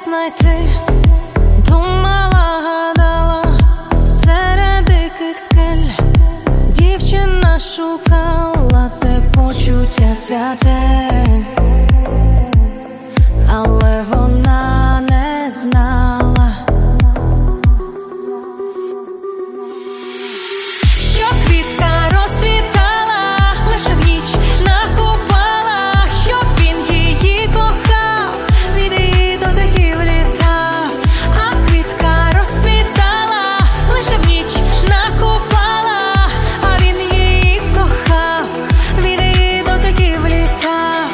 знайти. Думала, гадала серед диких скель. Дівчина шукала те почуття святе, але вона не знала, що квітка розцвітала лише в ніч накупала, щоб він її кохав, від її дотиків літав. А квітка розцвітала лише в ніч накупала, а він її кохав, від її дотиків літав.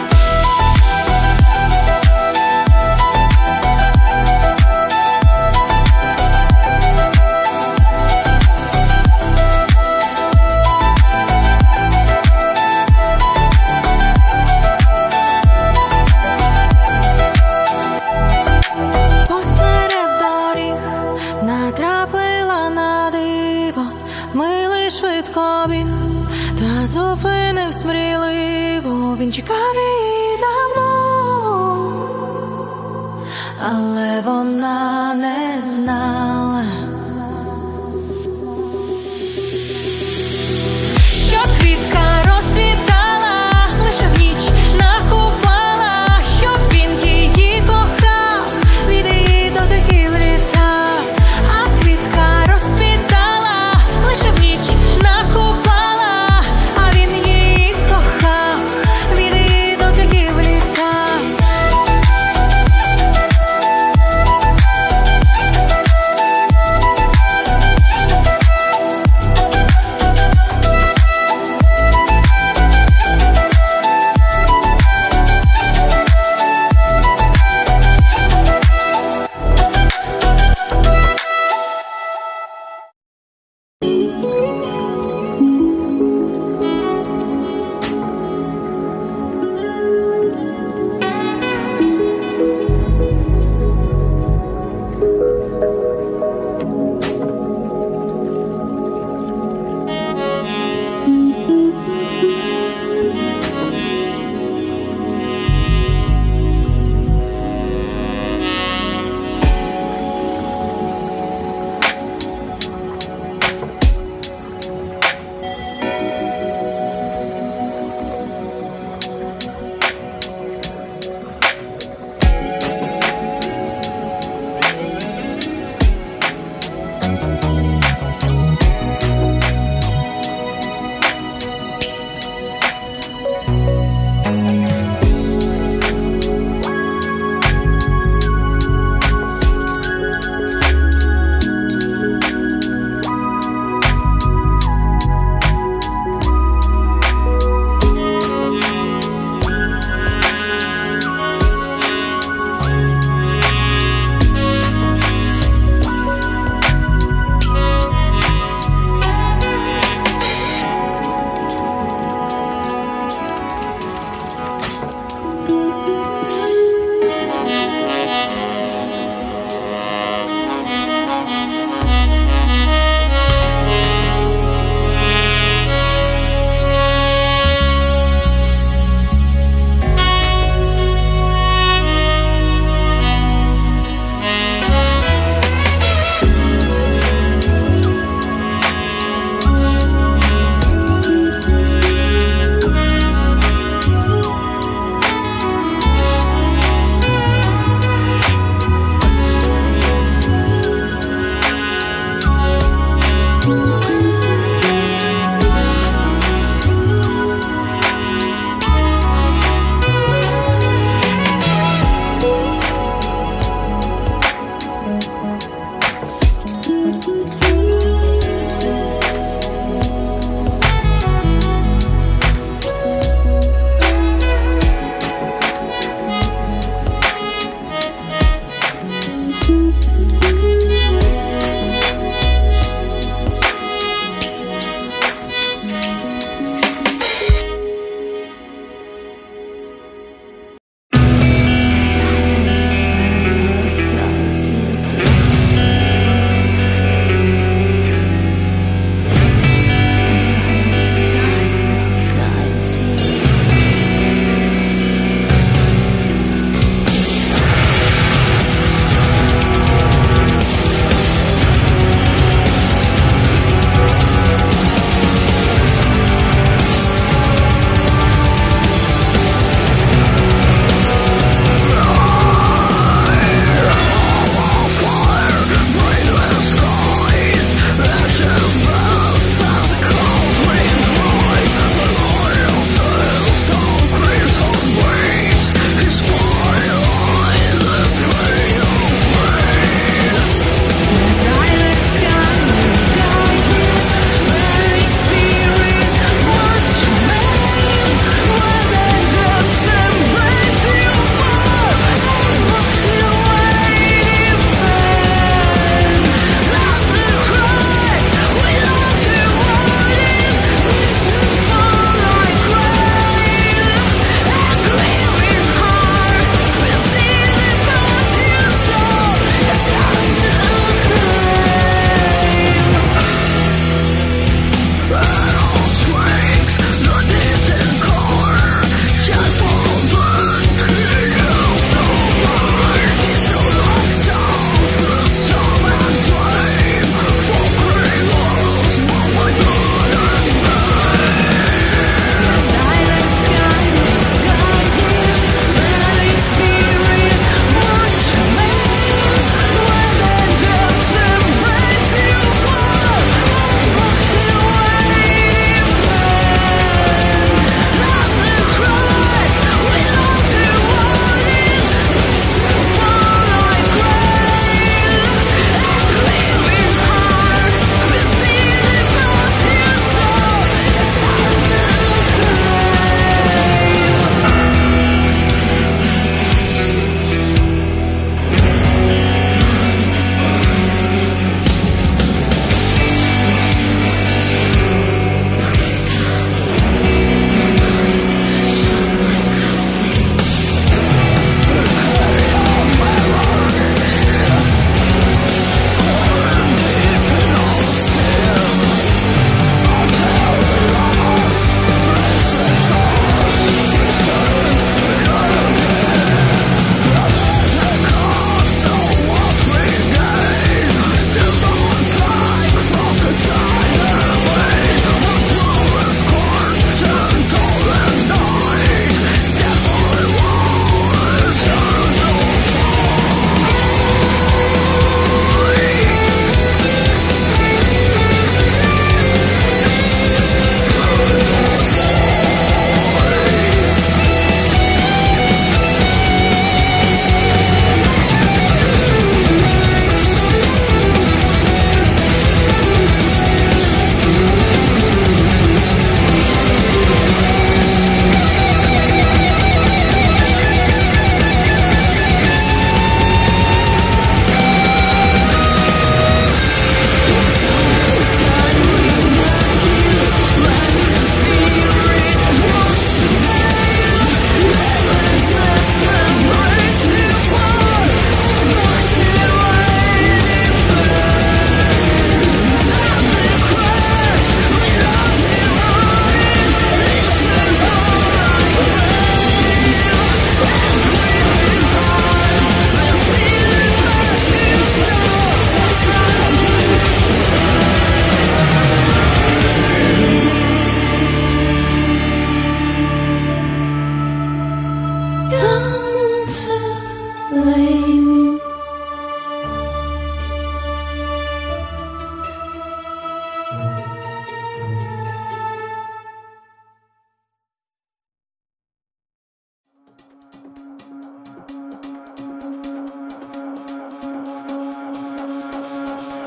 Посеред доріг натрапила на диво, милий швидко біг та зупинив сміливо. Він чекав її давно, але вона не знала, що квітка розцвітала лише в ніч накупала, щоб він її кохав, від її дотиків літав. А квітка розцвітала лише в ніч накупала, а він її кохав, від її дотиків літав.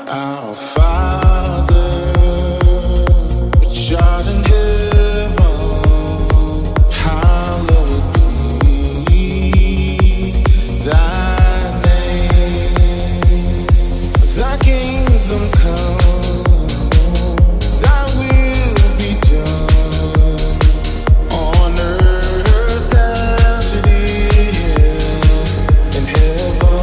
Our Father, which art in heaven, hallowed be thy name. Thy kingdom come, thy will be done on earth as it is in heaven.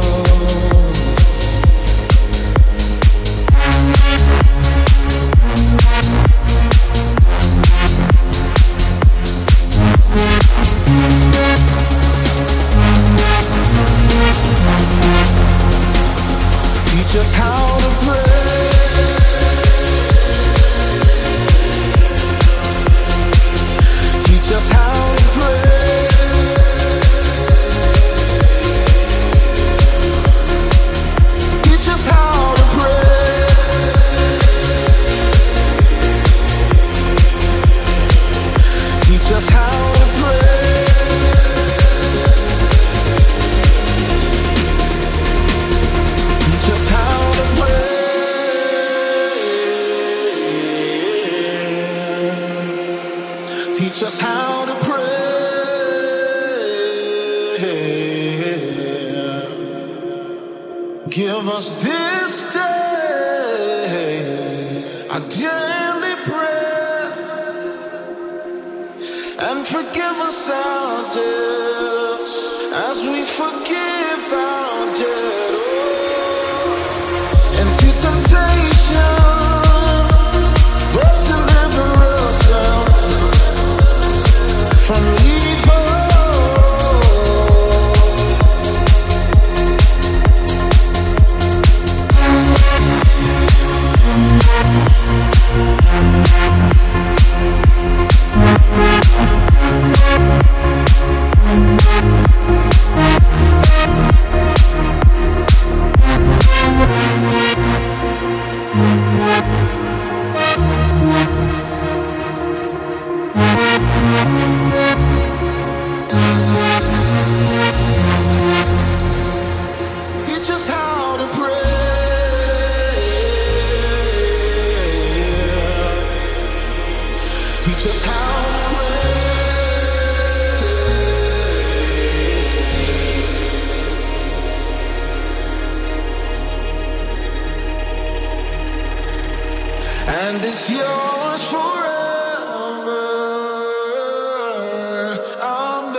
Teach us how to pray. Teach us how to pray. Teach us how to pray. Teach us how to pray. Teach us how to pray. Teach us how to pray. Give us this day our daily bread, and forgive us our debts as we forgive our debtors. Into temptation, but deliver us from evil. Teach us how to pray. Teach us how to pray. And it's yours forever. Amen.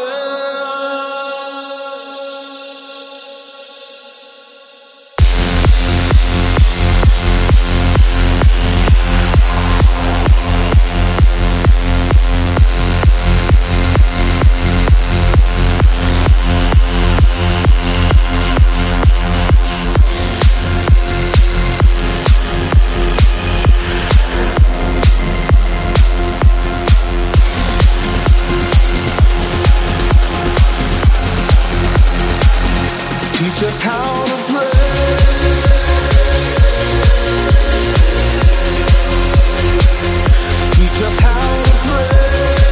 Teach us how to pray. Teach us how to pray.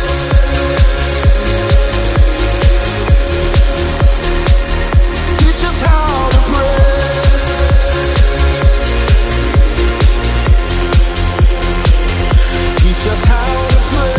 Teach us how to pray. Teach us how to pray.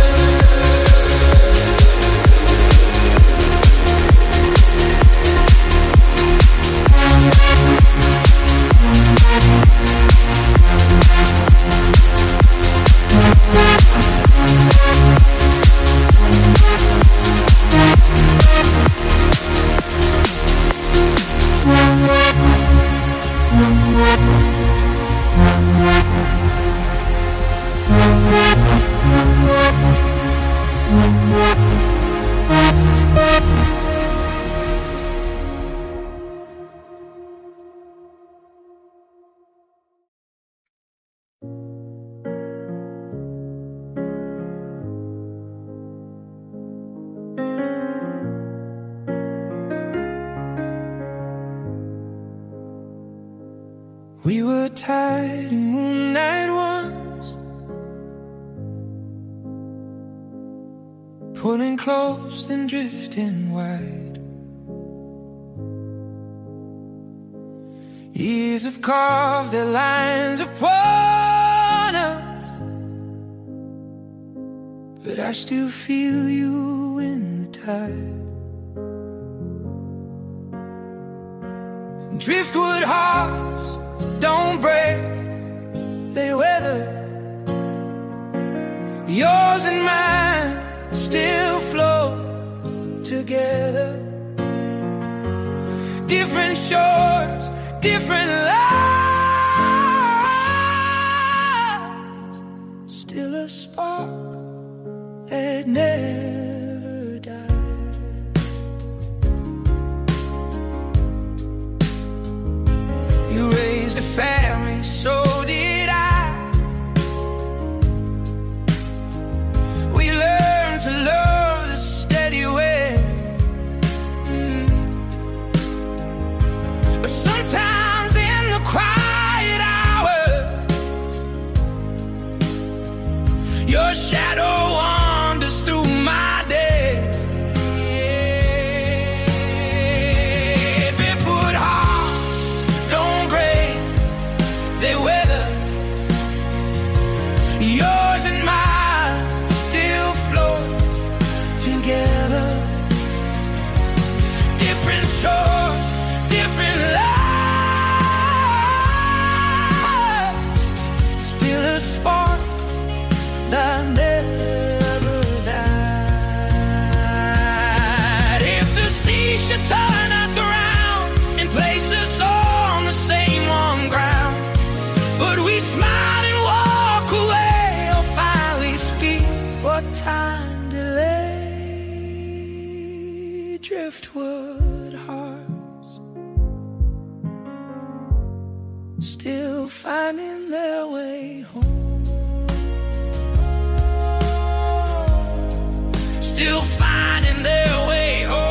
We were tied in moonlight once, pulling close and drifting wide. Years have carved their lines upon us, but I still feel you in the tide. Driftwood hearts don't break, they weather. Yours and mine still float together. Different shores, different lives, still a spark that never died. You raised a family, so did I. We learned to love the steady way. But sometimes in the quiet hours, your shadow wanders through my day. Driftwood hearts don't break, they weather. Yours and mine still float together. Different shores, different lives, still a spark that never died. If the sea should turn us around and place us all on the same warm ground, would we smile and walk away or finally speak? What time delay? Driftwood hearts still finding their way home, still finding their way home.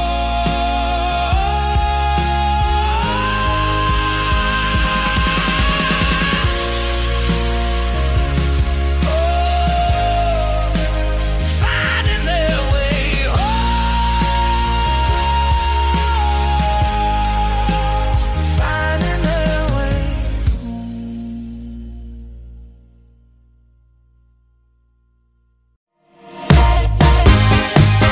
Finding their way home, finding their way home.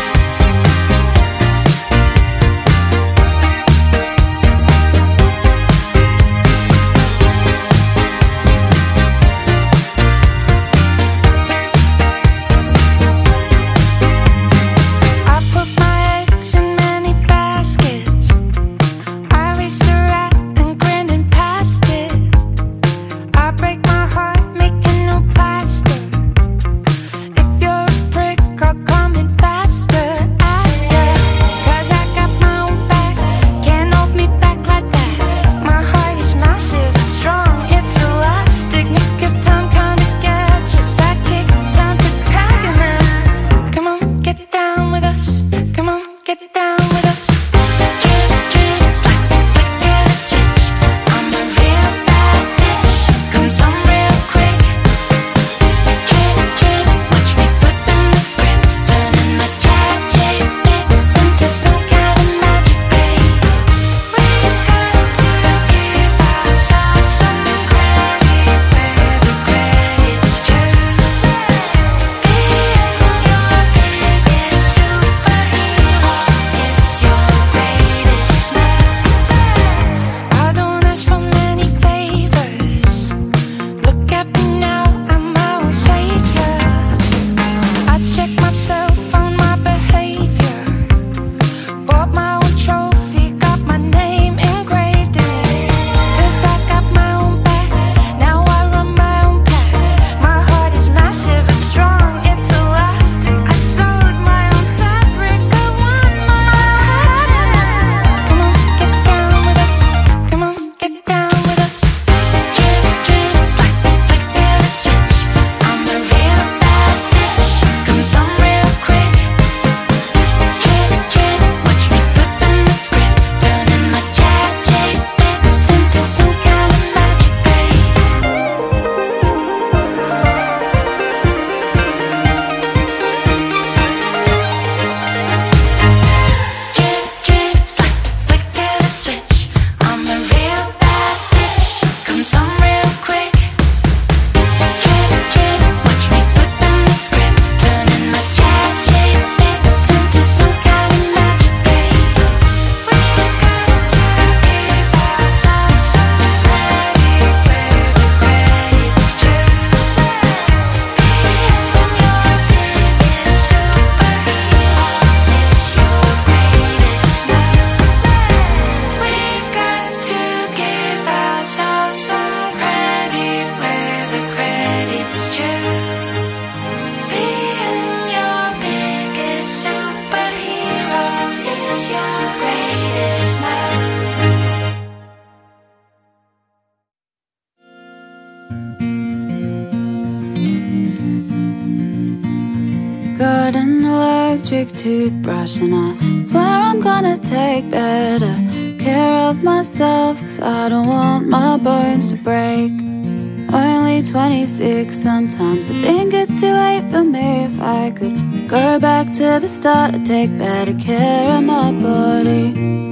electric toothbrush, and I swear I'm gonna take better care of myself, 'cause I don't want my bones to break. Only 26, sometimes I think it's too late for me. If I could go back to the start, I'd take better care of my body.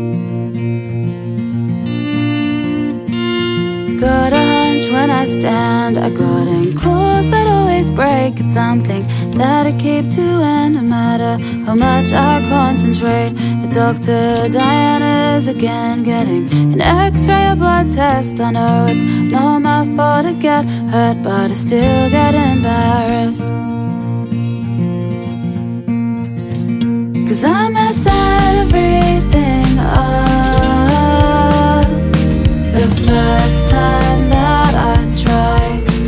Got a hunch when I stand, I got ankles that always break. It's something that I keep doing no matter how much I concentrate. The Dr. Diana's again, getting an x-ray, a blood test. I know it's not my fault to get hurt, but I still get embarrassed, 'cause I mess everything up the first time that I try.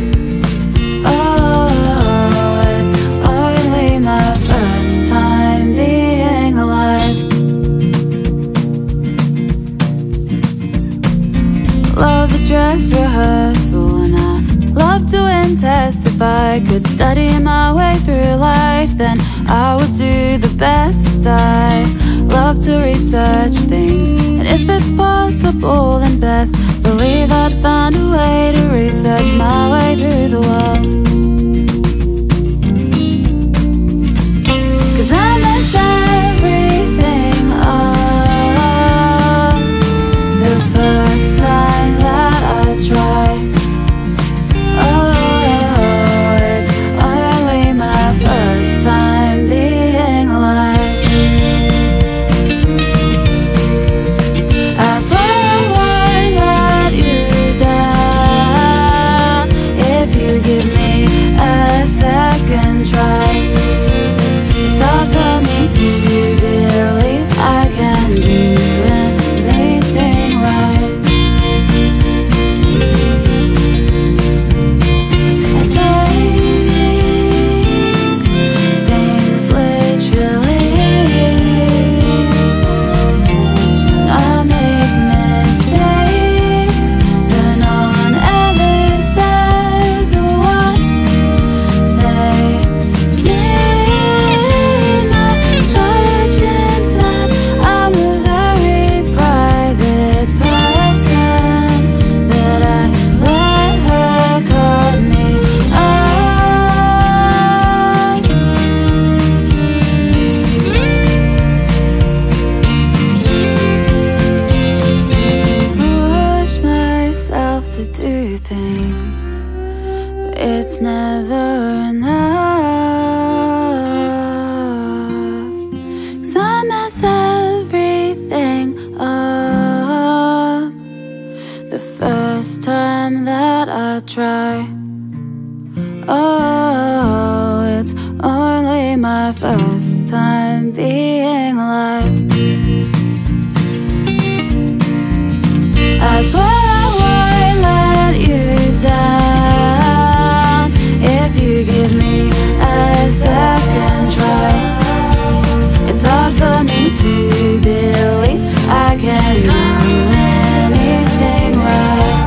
Oh, it's only my first time being alive. Love the dress rehearsal, and I love doing tests. If I could study my way through life, then I would do the best. I love to research things, and if it's possible, then best believe I'd find a way to research my way through the world. 'Cause I mess everything up the first time that I try. Oh, it's only my first time being alive. I swear I won't let you down if you give me a second try. It's hard for me to believe I can do anything right. I take things literally. I make mistakes, but no one ever says what they mean. My such inside, I'm a very private person, but I let her cut me up. Push myself to do things, but it's never enough. 'Cause I mess everything up the first time that I try. Oh, it's only my first time being alive. I swear I won't let you down if you give me a second try. It's hard for me to believe I can do anything right.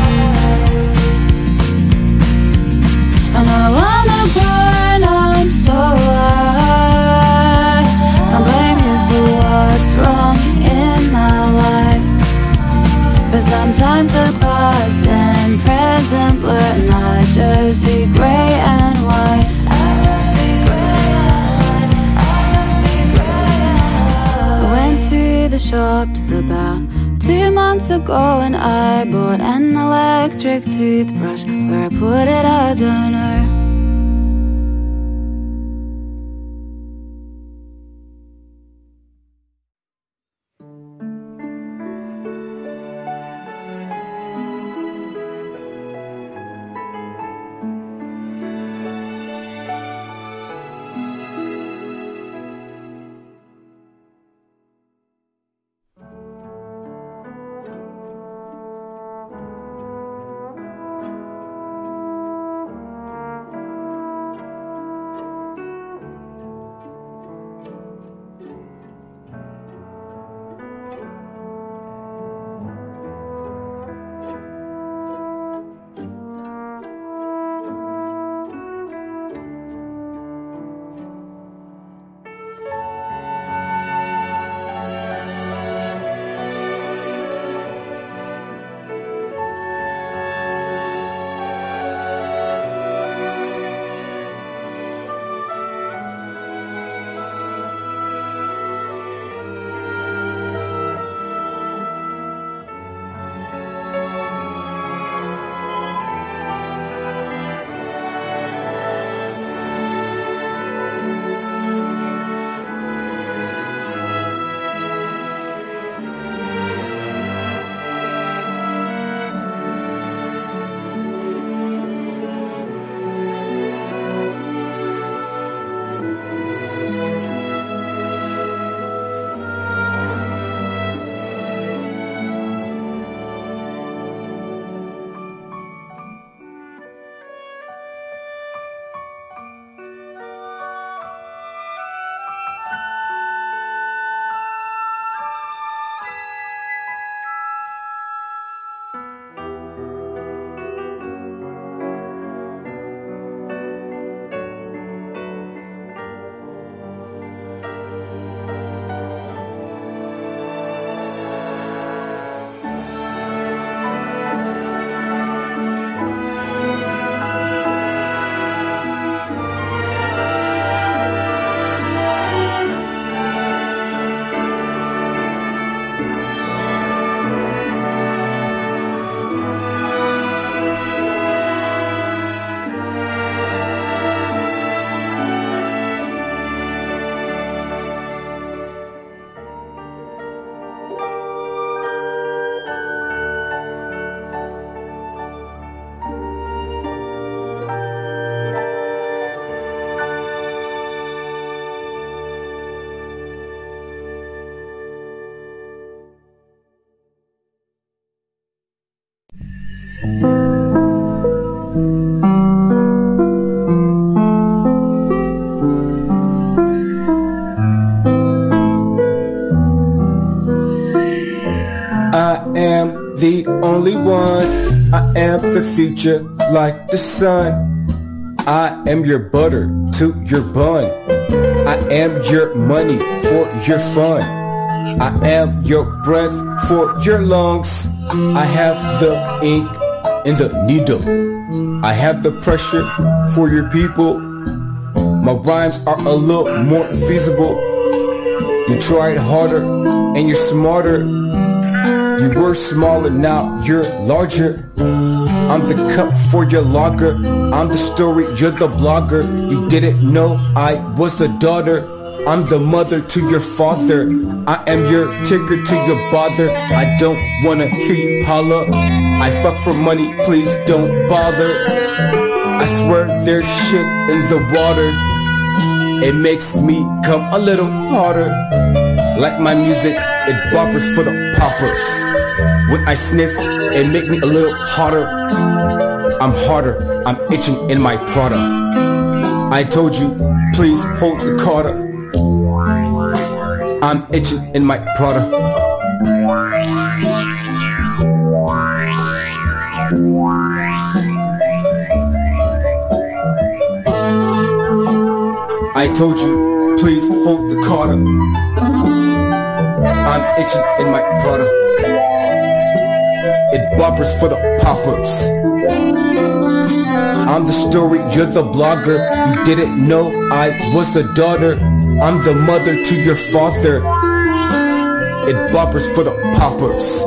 I know I'm a grown-up, so I can't blame you for what's wrong in my life. But sometimes the past and present blur, and I just see grey and white. I went to the shops about 2 months ago, and I bought an electric toothbrush. Where I put it, I don't know. one. I am the future like the sun. I am your butter to your bun. I am your money for your fun. I am your breath for your lungs. I have the ink and the needle. I have the pressure for your people. My rhymes are a little more feasible. You tried harder and you're smarter. You were smaller, now you're larger. I'm the cup for your lager. I'm the story, you're the blogger. You didn't know I was the daughter. I'm the mother to your father. I am your ticker to your bother. I don't wanna hear you holler. I fuck for money, please don't bother. I swear there's shit in the water. It makes me come a little harder. Like my music, it boppers for the poppers. When I sniff, it make me a little hotter. I'm harder, I'm itching in my Prada. I told you, please hold the Carter. I'm itching in my Prada. I told you, please hold the Carter. I'm itching in my Prada. It boppers for the poppers. I'm the story, you're the blogger. You didn't know I was the daughter. I'm the mother to your father. It boppers for the poppers.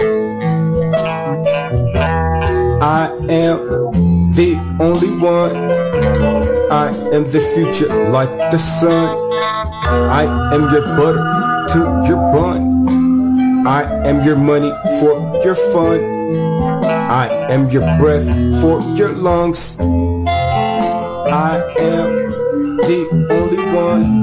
I am the only one. I am the future like the sun. I am your butter to your bun. I am your money for your fun. I am your breath for your lungs. I am the only one.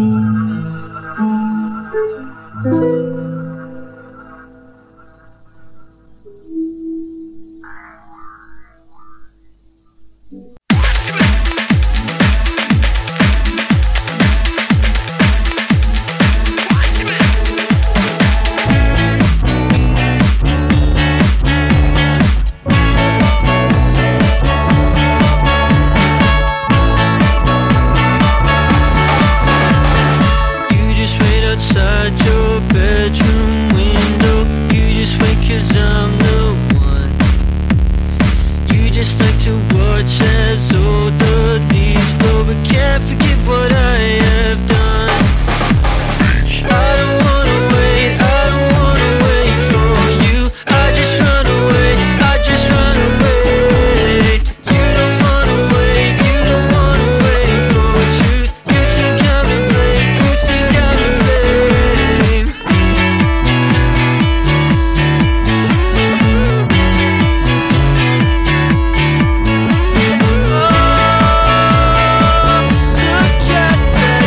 Look at that.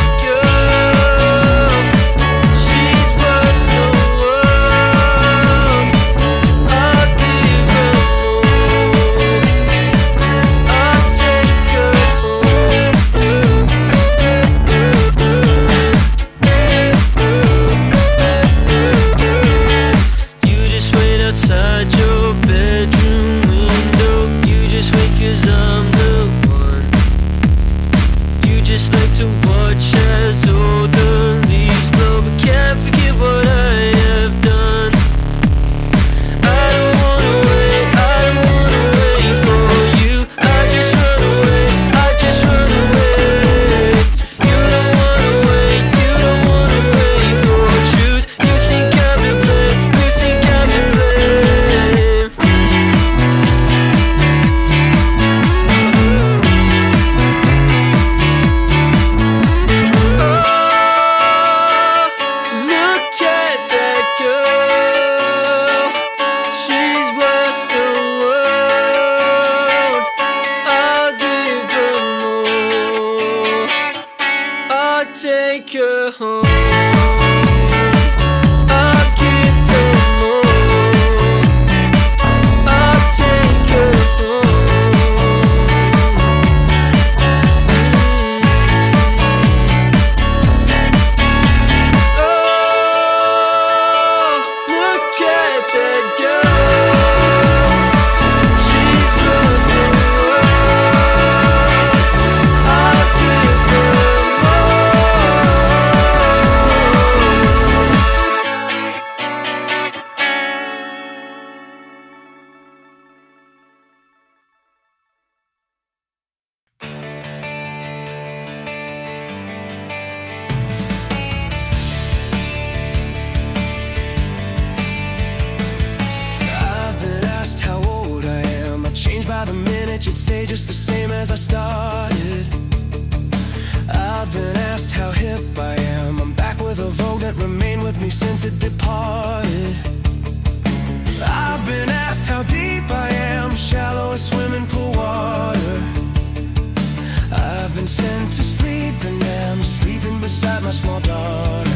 minute, you'd stay just the same as I started. I've been asked how hip I am. I'm back with a vogue that remained with me since it departed. I've been asked how deep I am, shallow as swimming pool water. I've been sent to sleep and am sleeping beside my small daughter.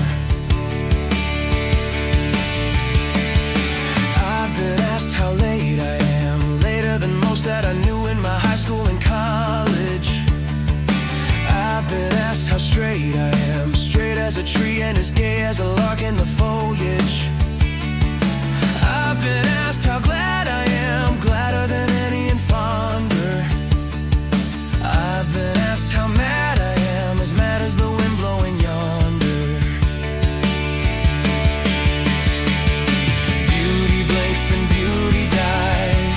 I've been asked how late I am, later than most that I knew in my high school and college. I've been asked how straight I am, straight as a tree and as gay as a lark in the foliage. I've been asked how glad I am, gladder than any and fonder. I've been asked how mad I am, as mad as the wind blowing yonder. Beauty blinks, then beauty dies.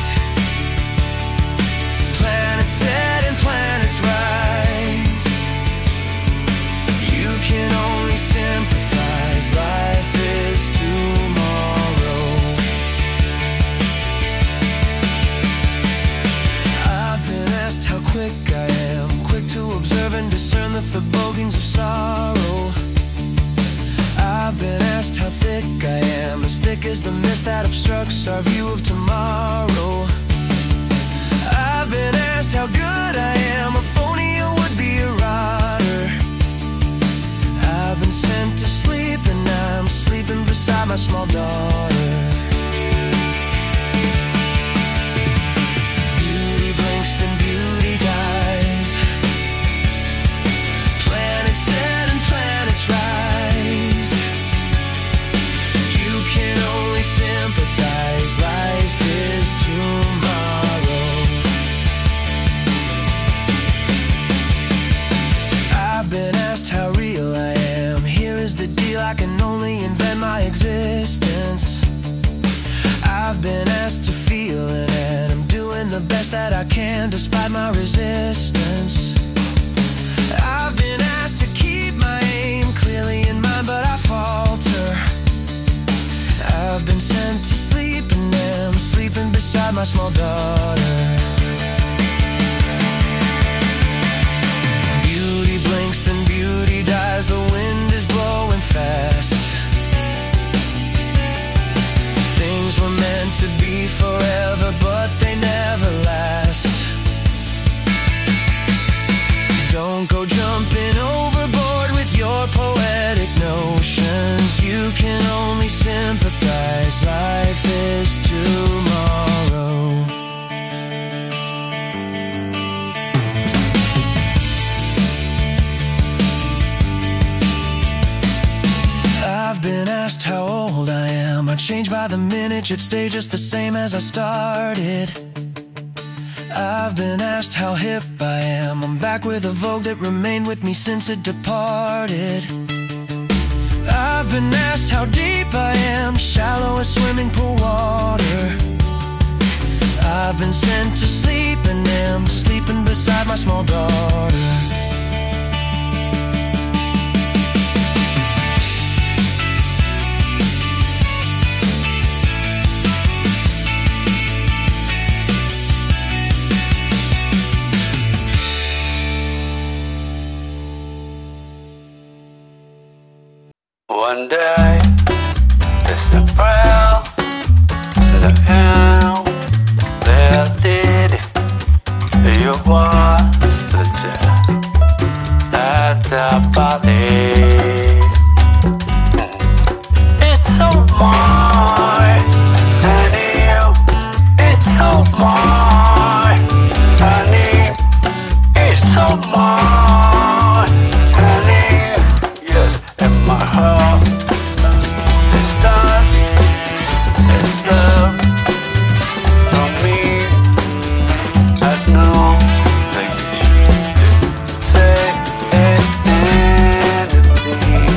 Planets set and planets rise. You can only sympathize, life is tomorrow. I've been asked how quick I am, quick to observe and discern the forebodings of sorrow. I've been asked how thick I am, as thick as the mist that obstructs our view of tomorrow. I've been asked how good I am, a phony or would-be erotter. I've been sent to sleep and I'm sleeping beside my small daughter. Beauty blinks, then beauty dies. Planets set and planets rise. You can only sympathize, life is tomorrow. I've been asked how real I am, here is the deal, I can only invent my existence. I've been asked to feel it and I'm doing the best that I can despite my resistance. I've been asked to keep my aim clearly in mind, but I falter. I've been sent to sleep and am sleeping beside my small daughter. Beauty blinks, then beauty dies, the wind is blowing fast. Things were meant to be forever, but they never last. Don't go jumping overboard with your poetic notions. You can only sympathize, life is tomorrow. I've been asked how old I am, I change by the minute, yet stay just the same as I started. I've been asked how hip I am, I'm back with a vogue that remained with me since it departed. I've been asked how deep I am, shallow as swimming pool water. I've been sent to sleep and am sleeping beside my small daughter. One day, it's the prayer to the hell that did it. You want the death at the body. It's so mine, and you, it's so mine, and you, it's so mine, and you, yes, in my heart. Say it ended me.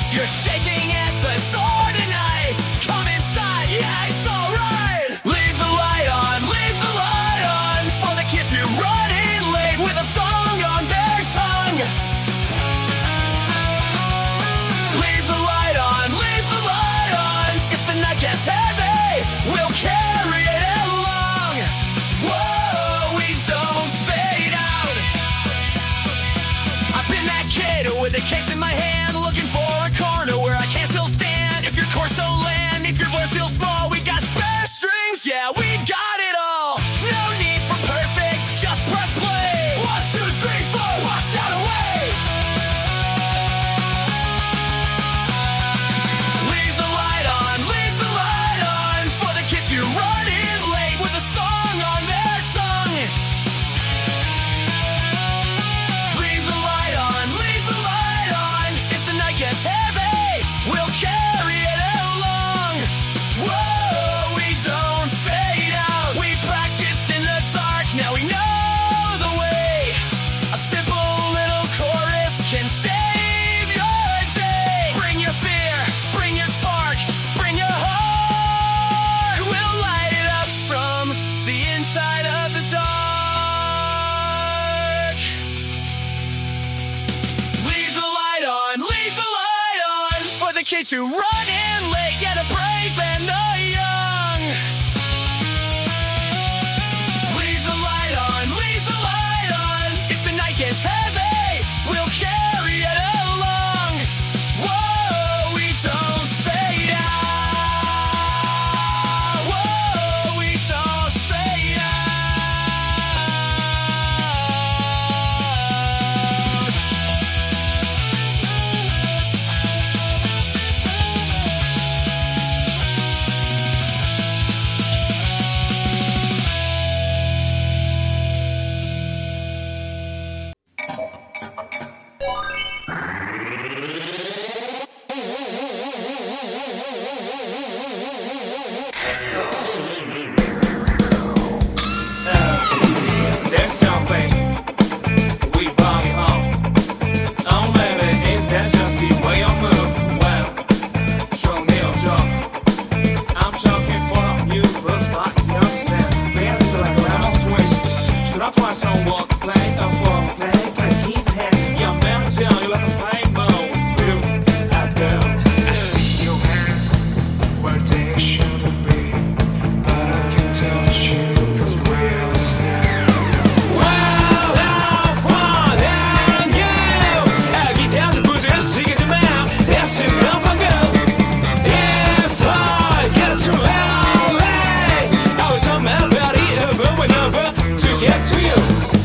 you're shaking at the door tonight, come inside, yeah, it's alright. Leave the light on for the kids who run in late with a song on their tongue. Leave the light on, if the night gets heavy, we'll carry it along. Whoa, we don't fade out. I've been that kid with a case in my hand, looking for a corner where I can still stand. If your torso land, if your voice feels small, we got spare strings, yeah, we've got it all. No need for perfect, just press play. 1, 2, 3, 4, washed out away. Leave the light on for the kids who run in late with a song on their tongue. Leave the light on, if the night gets heavy, we'll carry it along. Whoa, we don't fade out. We practiced in the dark, now we know the way. A simple little chorus can save your day. Bring your fear, bring your spark, bring your heart. We'll light it up from the inside of the dark. Leave the light on for the kids who run in late, yeah, the brave and the young. Leave the light on, if the night gets heavy, we'll carry it along. Whoa, we don't fade out. Whoa, we don't fade out. There's something we brought you home. Oh, maybe is that just the way you move? Well, show me your job. I'm joking for you, but by yourself. Feels like a lemon twist. Should I try some work? Play a full play? Can his head? Yeah, man, tell you like a play mode. You, I do. I see your hands where they shouldn't be, but I can touch you 'cause we're the same. Get to you.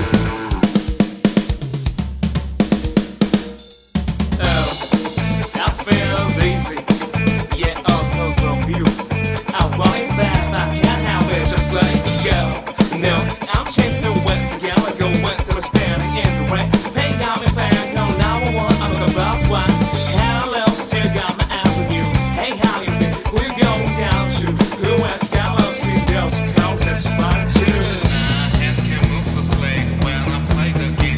Oh, that feels easy. Yeah, all close of you. I want it back, I can't have it, just let it go. No, I'm chasing wet together, go wet till it's spinning in the rain. Paying out my fan, call 911, I'm looking about one. Hello, still got my eyes on you. Hey, how you been? We're going down to who has got lost in those cones and spot too.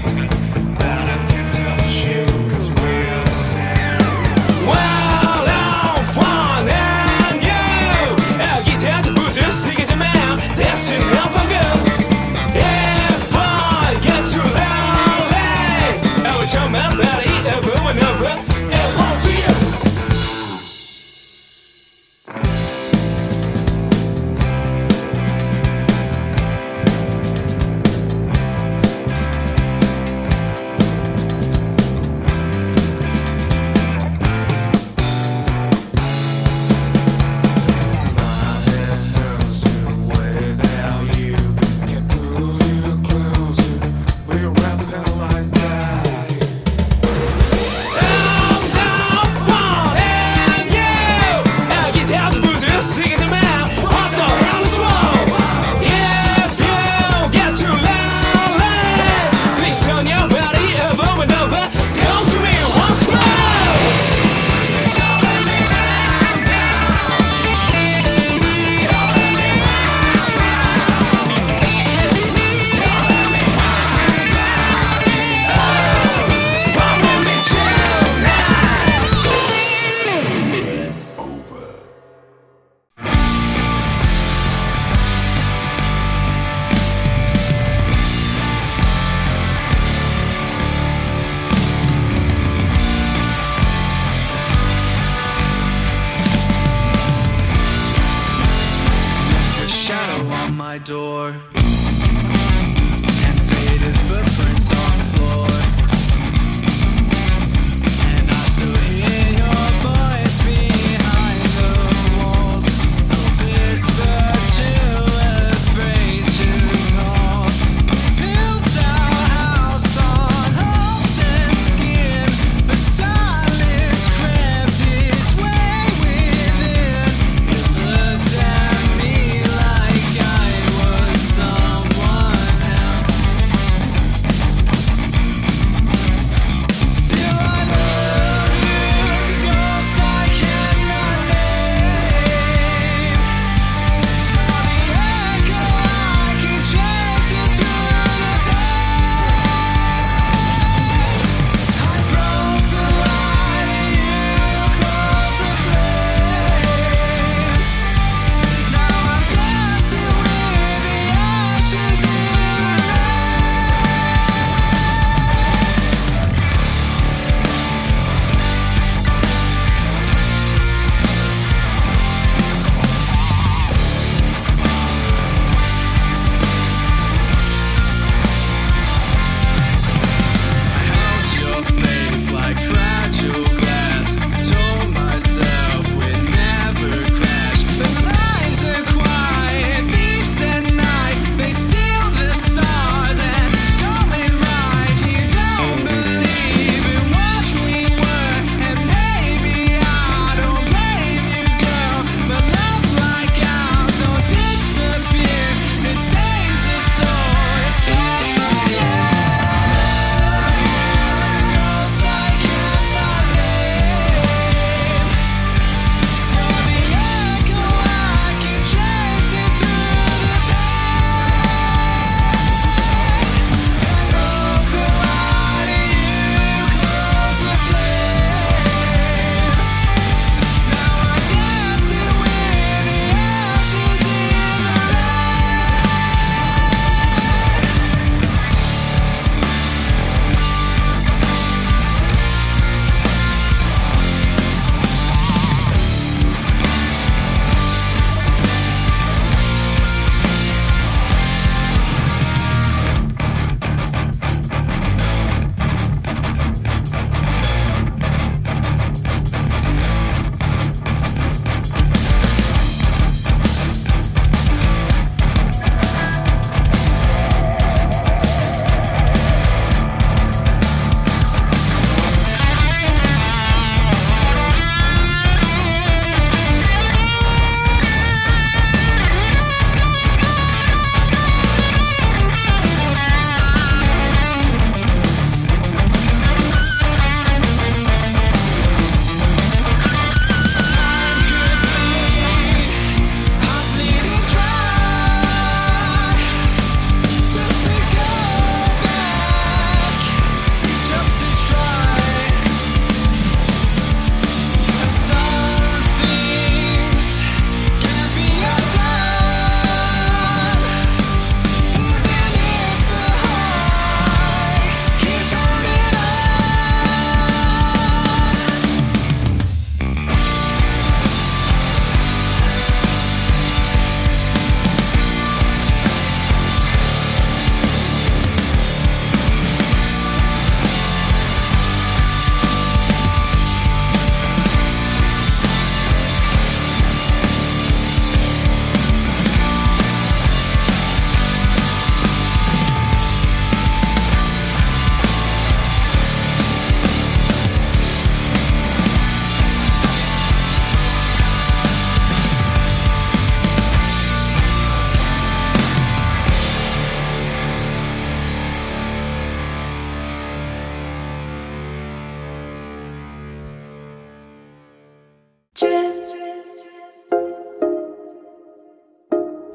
Well,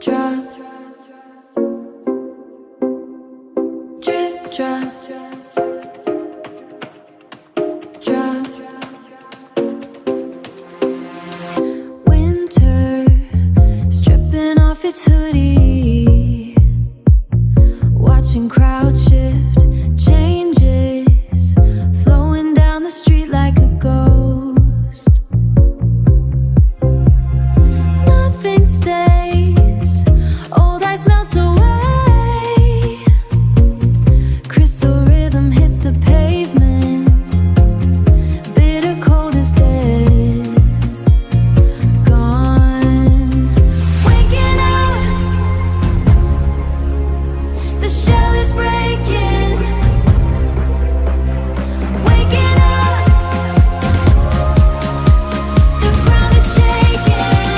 drop, drip drop, drop. Winter stripping off its hoodie, watching crowd shift, changes flowing down the street like a ghost. Nothing stays, old ice melts away, crystal rhythm hits the pavement, bitter cold is dead, gone. Waking up, the shell is breaking. Waking up, the ground is shaking.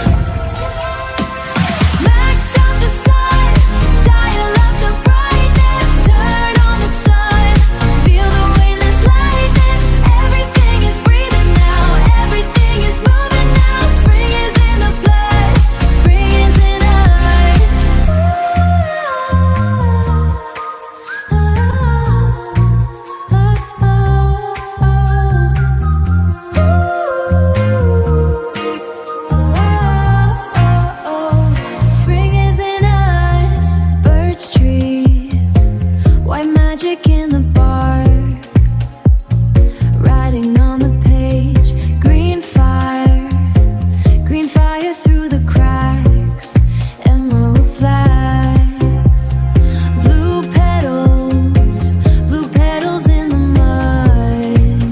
Max out the sun, dial up the brightness, turn on the sun, feel the weightless lightness. Everything is breathing now, everything is moving now. Spring is in the blood, spring is in us. Spring is in us. Birch trees, white magic in the bark, writing on the page. Green fire through the cracks. Emerald flags, blue petals in the mud.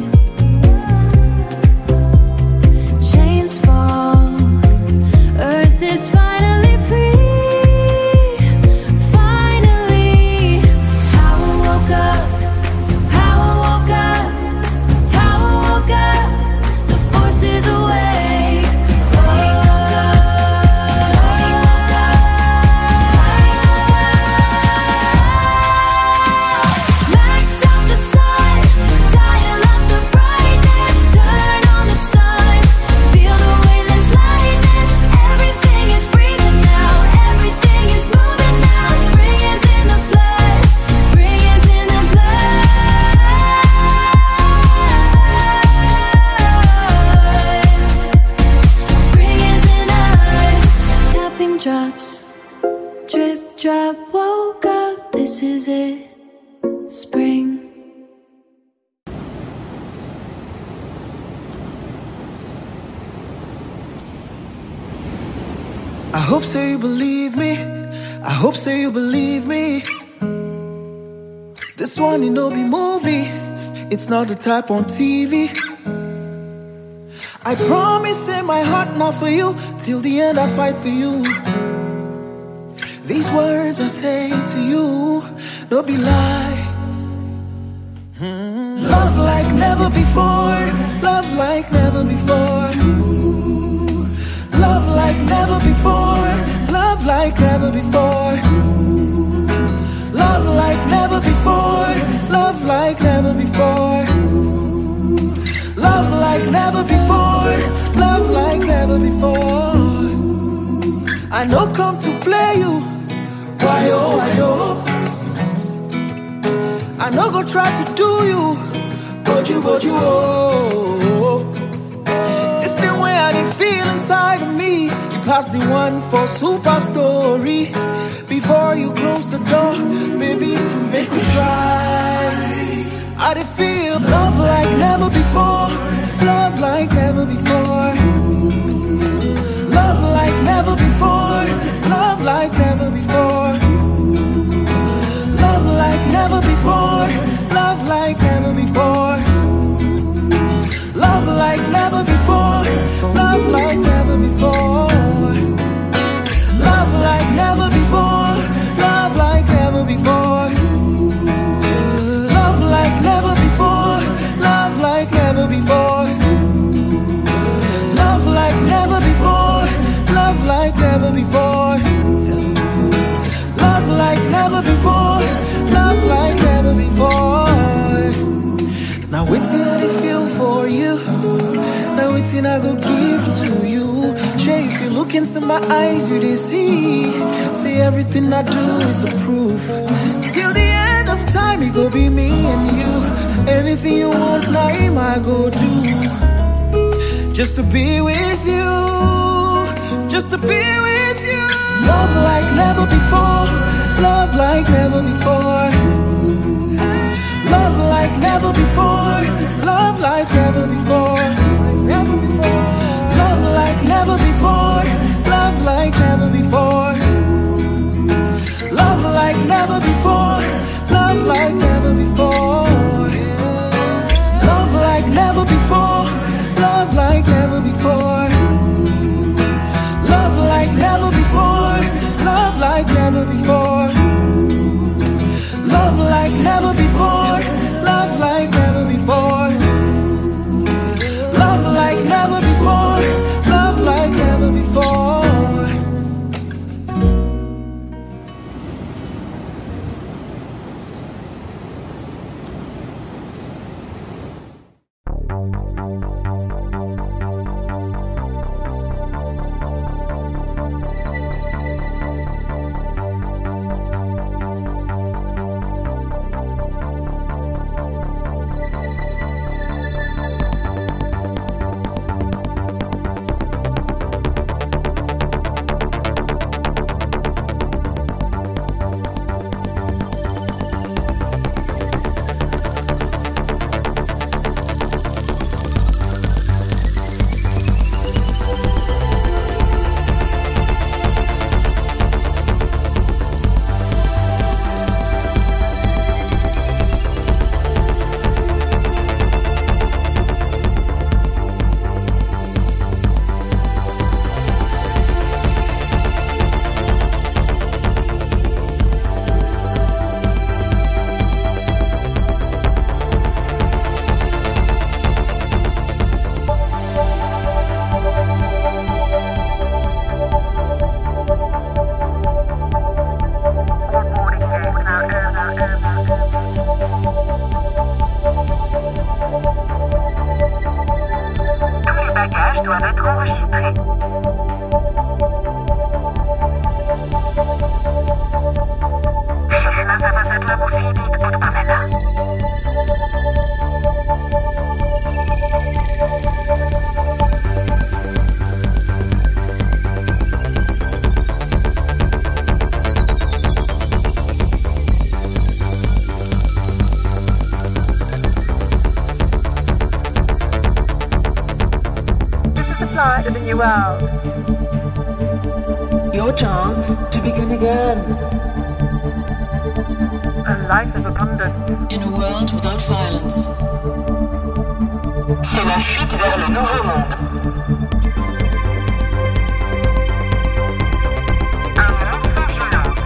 Chains fall, earth is finally free. Finally, power woke up, power woke up, power woke up. The force is awake. Wake up, max out the sun, dial up the brightness, turn on the sun, feel the weightless lightness. Everything is breathing now, everything is moving now. Spring is in the blood, spring is in the blood. Spring is in us. Tapping drops, drip drop, woke up, this is it. Spring. I hope so you believe me. I hope so you believe me. This one, you know, be movie. It's not the type on TV. I promise in my heart, not for you. Till the end, I fight for you. These words I say to you, don't be lie. Love like never before. Love like never before. Love like never before. Love like never before. Love like never before. Love like never before. Love like never before. Love like never before. I know come to play you. Why oh, why oh. I know go try to do you. But you oh. It's the way I didn't feel inside of me. You passed the one for super story. Before you close the door, baby, make me try. I did feel love like never before. Love like never before. Love like never before. Love like never before. Love like never before. Love like never before. Love like never before. Love like never before. Love like never before. Love like never before. Love like never before. Love like never before. Love like never before. Love like never before. Love like never before. Love like never before. Now waiting I feel for you. Now waiting I go give to you. Share into my eyes, you they see. See, everything I do is a proof. Till the end of time, it go be me and you. Anything you want, now I go do. Just to be with you, just to be with you. Love like never before, love like never before. Love like never before, love like never before. Never before. Love like never before, love like never before. Love like never before, love like never before. Love like never before, love like never before. Love like never before, love like never before. Love like never before, love like never before. Love like never before, love like never before. To the new world. Your chance to begin again. A life of abundance. In a world without violence. C'est la fuite vers le nouveau monde. Un monde sans violence.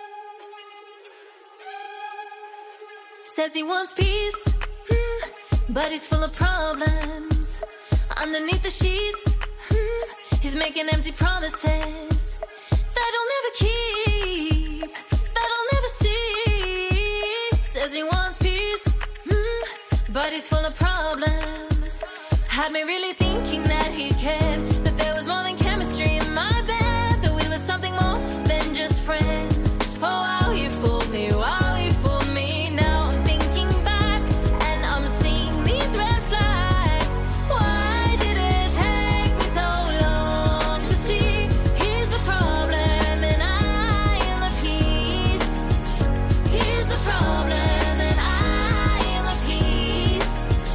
Says he wants peace, but he's full of problems. Underneath the sheets, he's making empty promises that he'll never keep, that I'll never see. Says he wants peace, but he's full of problems. Had me really thinking that he cared, that there was more than chemistry in my bed, that we were something more than just friends. Oh, how he fooled me, wow, he fooled me. Now I'm thinking back and I'm seeing these red flags. Why did it take me so long to see he's the problem and I am the peace? He's the problem and I am the peace.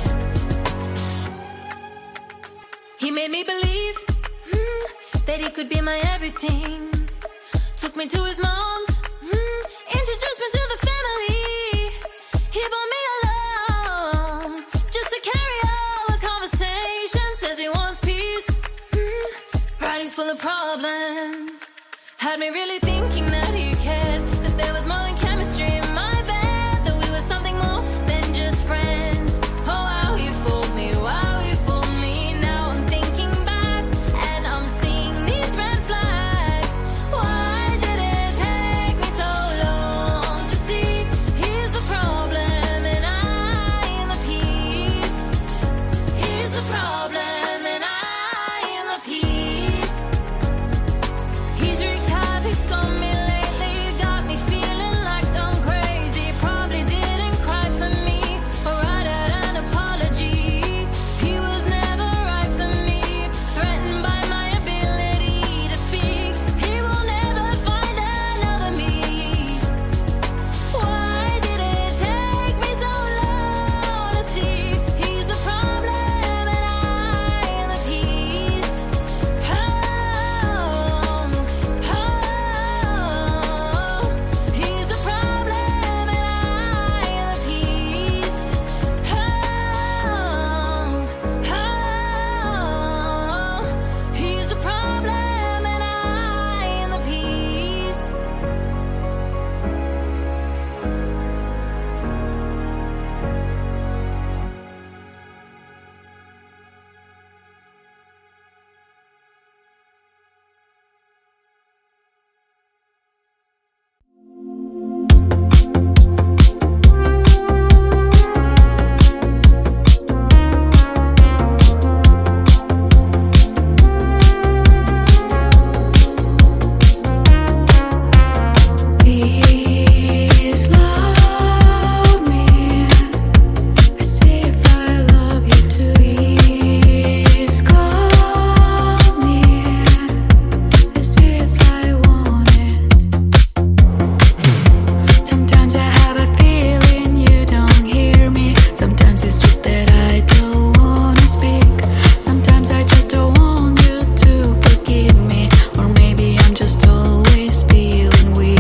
He made me believe that he could be my everything. Took me to his mom's, introduced me to the family. He brought me along just to carry all the conversation. Says he wants peace, but he's full of problems. Had me really thinking that he cared, that there was more than chemistry in my bed, that we were something more than just friends. Oh, how he fooled me, wow, he fooled me. Now I'm thinking back and I'm seeing these red flags. Why did it take me so long to see he's the problem and I am the peace? He's the problem and I am the peace. He's wreaked havoc on me lately, got me feeling like I'm crazy. Probably didn't cry for me or write out an apology. He was never right for me, threatened by my ability to speak. He will never find another me. Why did it take me so long to see he's the problem and I am the peace? Oh, he's the problem and I am the peace. He's the problem and I am the peace. Please love me as if I love you too. Please call me as if I want it. Sometimes I have a feeling you don't hear me. Sometimes it's just that I don't wanna speak. Sometimes I just don't want you to forgive me. Or maybe I'm just always feeling weak.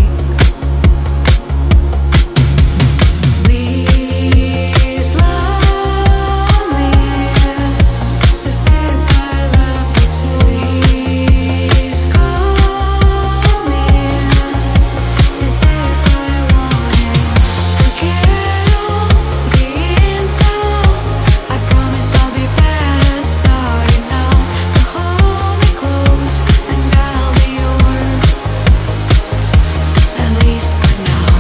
Please love me as if I love you too. Please call me as if I want it. Forget all the insults. I promise I'll be better starting now. So hold me close and I'll be yours, at least for now.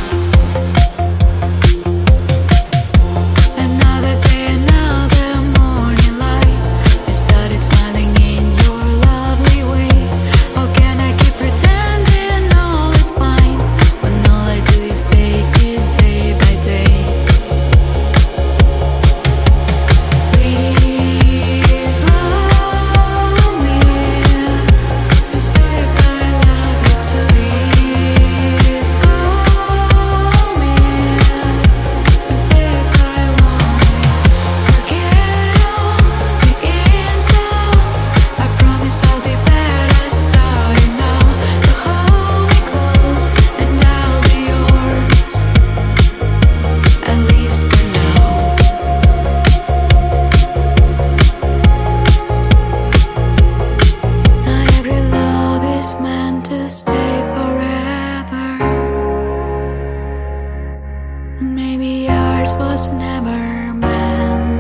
Another day, another morning light. You started smiling in your lovely way. How can I keep pretending all is fine when all I do is take it day by day? Please love me as if I love you too. Please call me as if I want it. Forget all the insults. I promise I'll be better starting now. So hold me close and I'll be yours, at least for now. Not every love is meant to stay forever. And maybe ours was never meant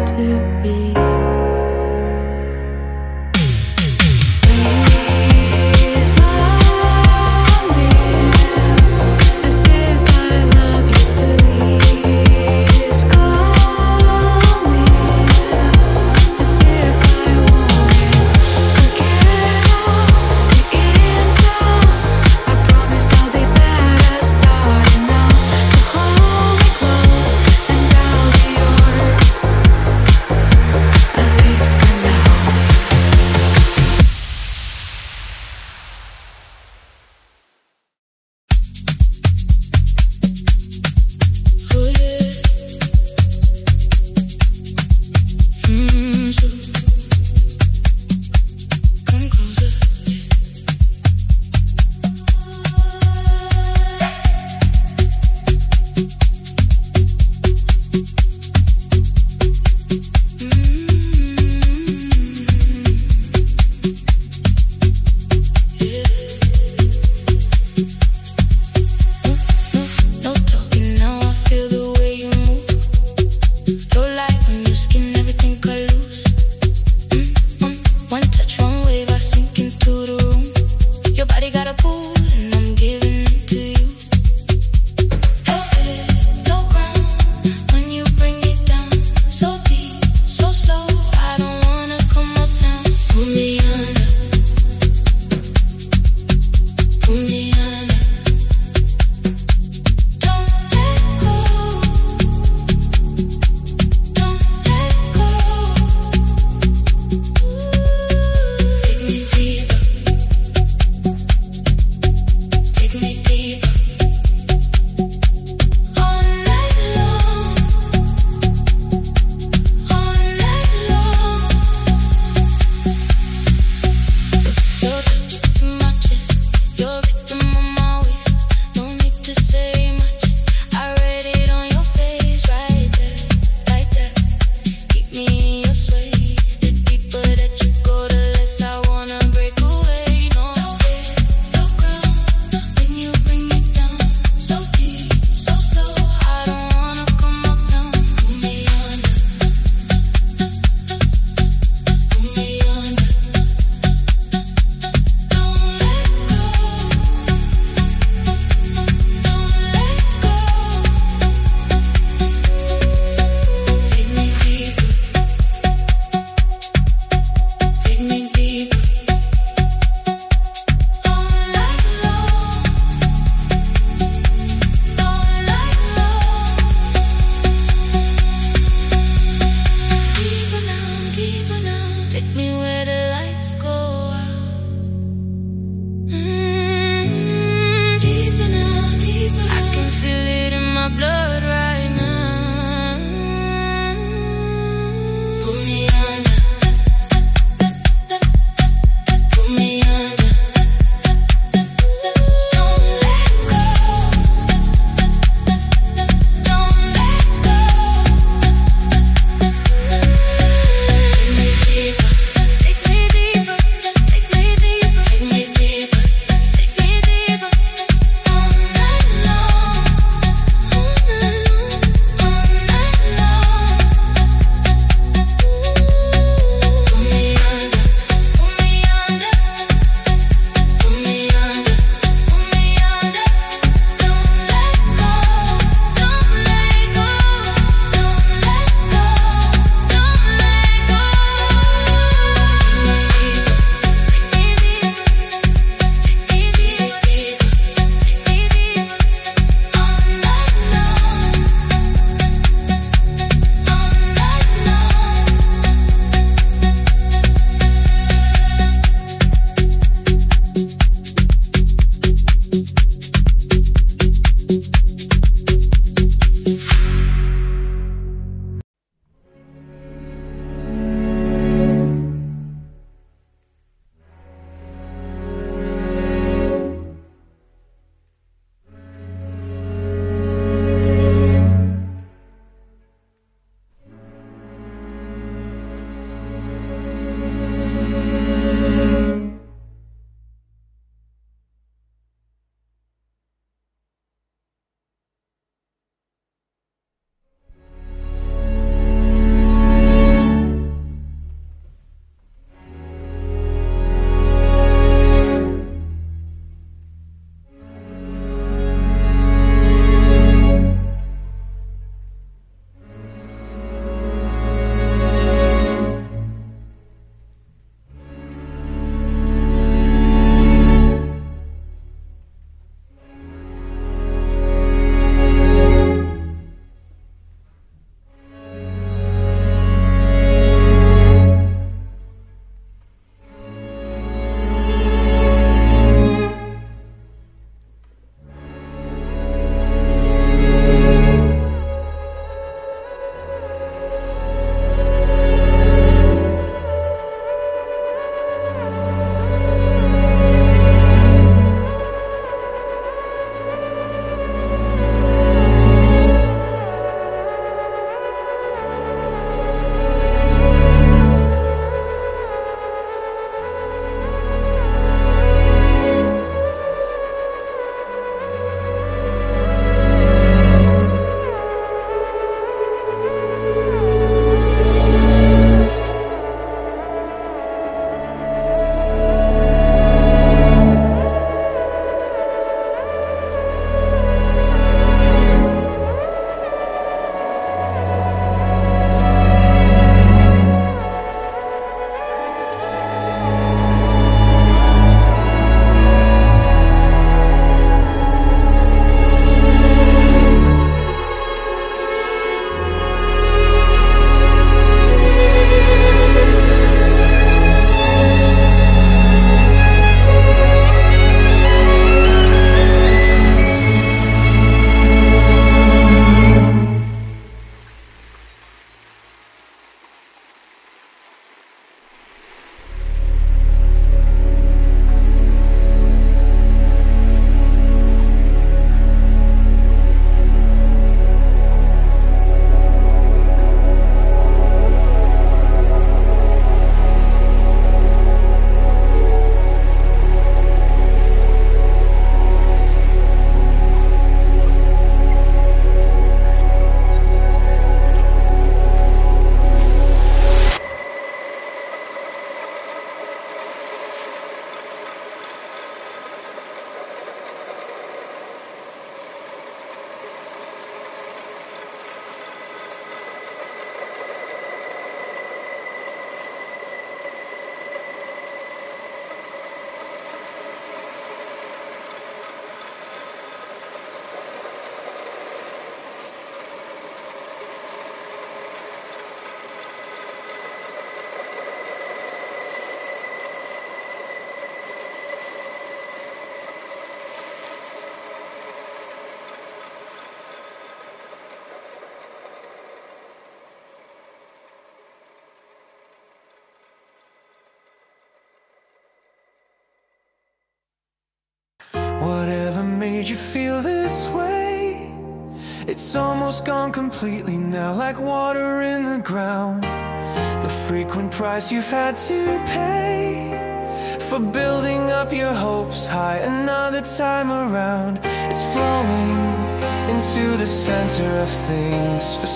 you feel this way? It's almost gone completely now, like water in the ground. The frequent price you've had to pay for building up your hopes high another time around. It's flowing into the center of things for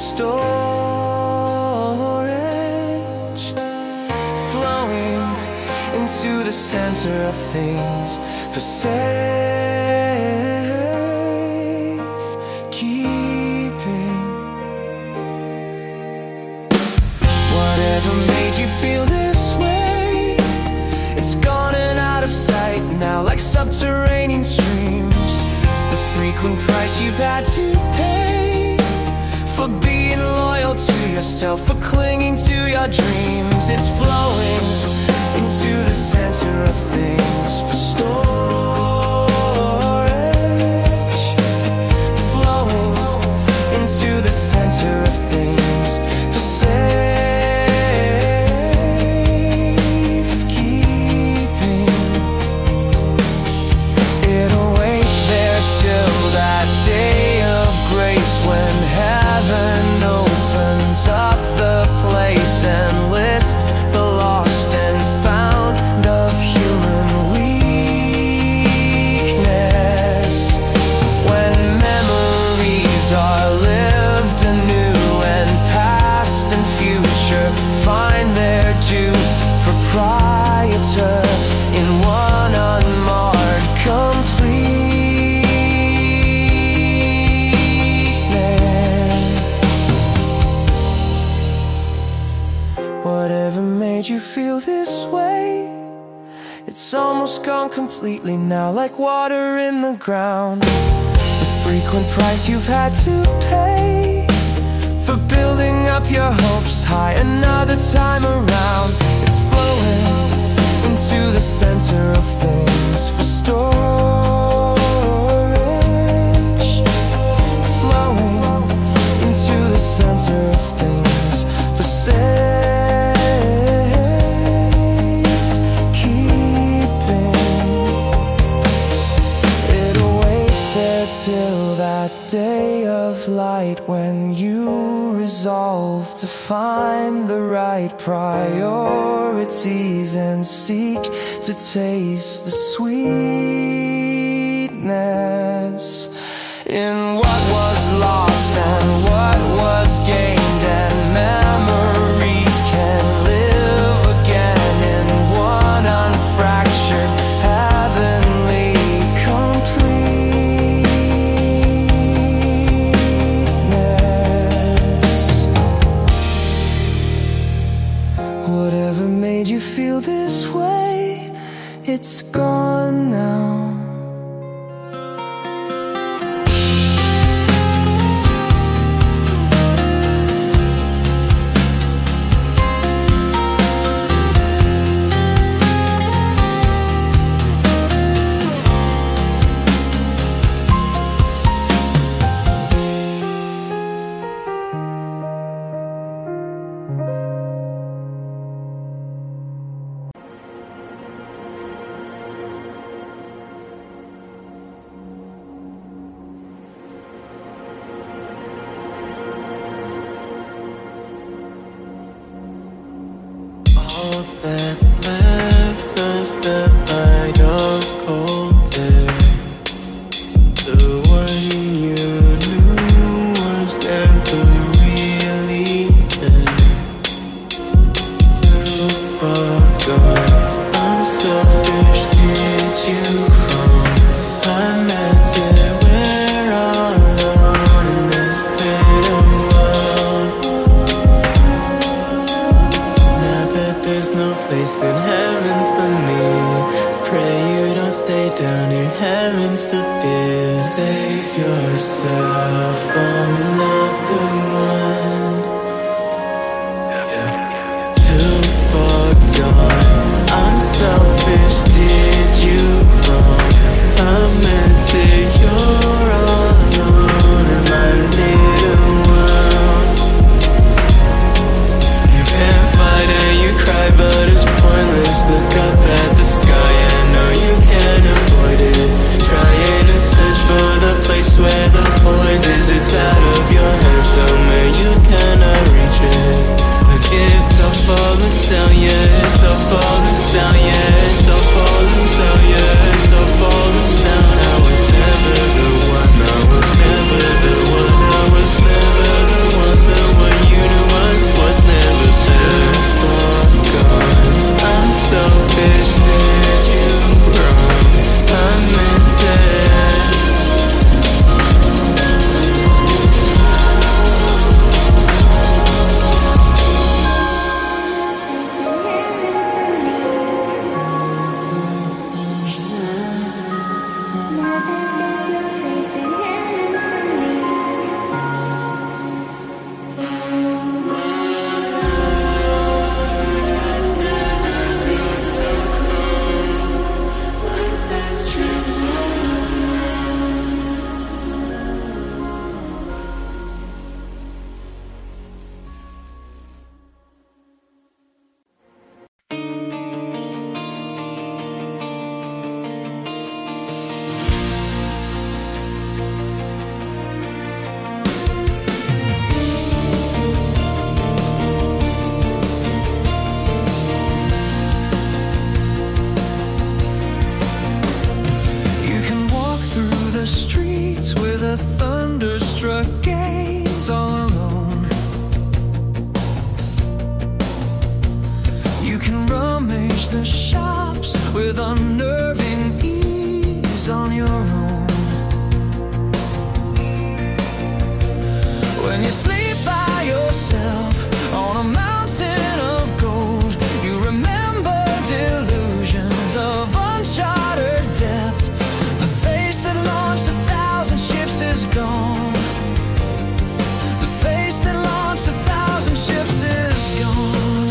storage. Flowing into the center of things for safekeeping. Whatever made you feel this way, it's gone and out of sight now, like subterranean streams. The frequent price you've had to pay for being loyal to yourself, for clinging to your dreams. It's flowing into the center of things for storage. Flowing into the center of things for safekeeping. It'll wait there till that day of grace, when heaven opens up the place and lists the lost and found of human weakness. When memories are lived anew and past and future find their due proprietor in one unmarred completeness. Whatever made you feel this way, it's almost gone completely now, like water in the ground. The frequent price you've had to pay for building up your hopes high another time around. It's flowing into the center of things for storage. Flowing into the center of things for till that day of light, when you resolve to find the right priorities and seek to taste the sweetness in what was lost and what was gained, and memories can live again in one unfractured heavenly whatever made you feel this way, it's gone now. All that's left was the bite of cold air. The one you knew was never really there. Too far gone, I'm selfish, did you wrong? I meant it, we're all alone in this little world. Now that there's no place in heaven for me, pray you don't stay down here, heaven forbid. Save yourself, I'm not the one. Too far gone, I'm selfish, did you wrong? I meant it, you're all alone in my little world. You can't fight and you cry, but it's pointless. Look up at the sky, I know you can't avoid it. Trying to search, but thunderstruck gaze all alone. You can rummage the shops with unnerving ease on your own. When you sleep by yourself on a mountain of gold, you remember delusions of uncharted depth. The face that launched 1,000 ships is gone. The face that launched 1,000 ships is gone.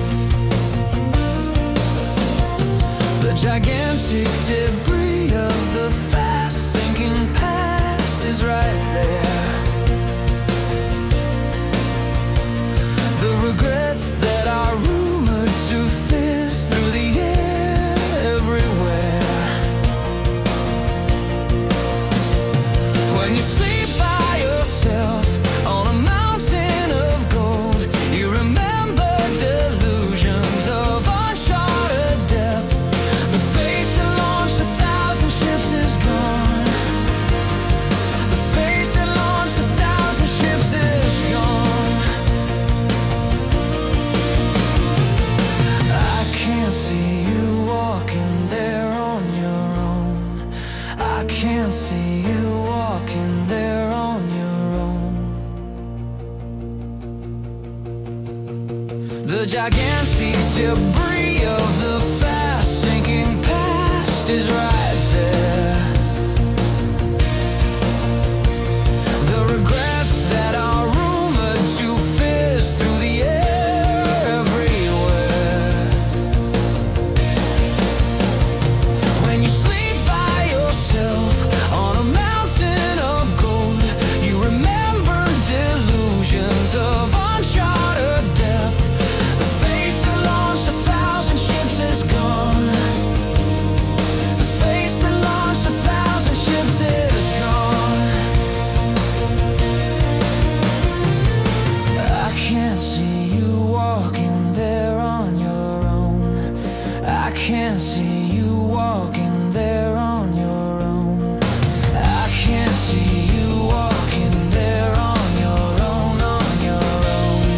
The gigantic debris of the fast sinking past is right there. The regrets that are rumored to fizz through the air everywhere. When you sleep by yourself on a mountain of gold, you remember delusions of uncharted depth. The face that launched 1,000 ships is gone. The face that launched 1,000 ships is gone. I can't see you walking there on your own. I can't see you walking there on your own. The gigantic debris of the fast sinking past is right there. The regrets that are rumored to fizz through the air everywhere. When you sleep by yourself on a mountain of gold, you remember delusions of uncharted depth. The face that launched 1,000 ships is gone. The face that launched 1,000 ships is gone. I can't see you walking there on your own. I can't see you walking there on your own. I can't see you walking there on your own, on your own.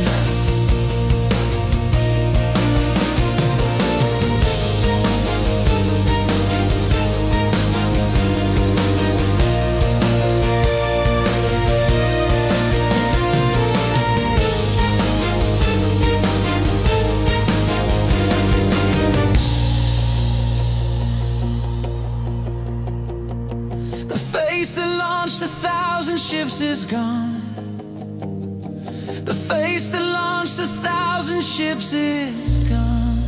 The face that launched 1,000 ships is gone. The face that launched 1,000 ships is gone.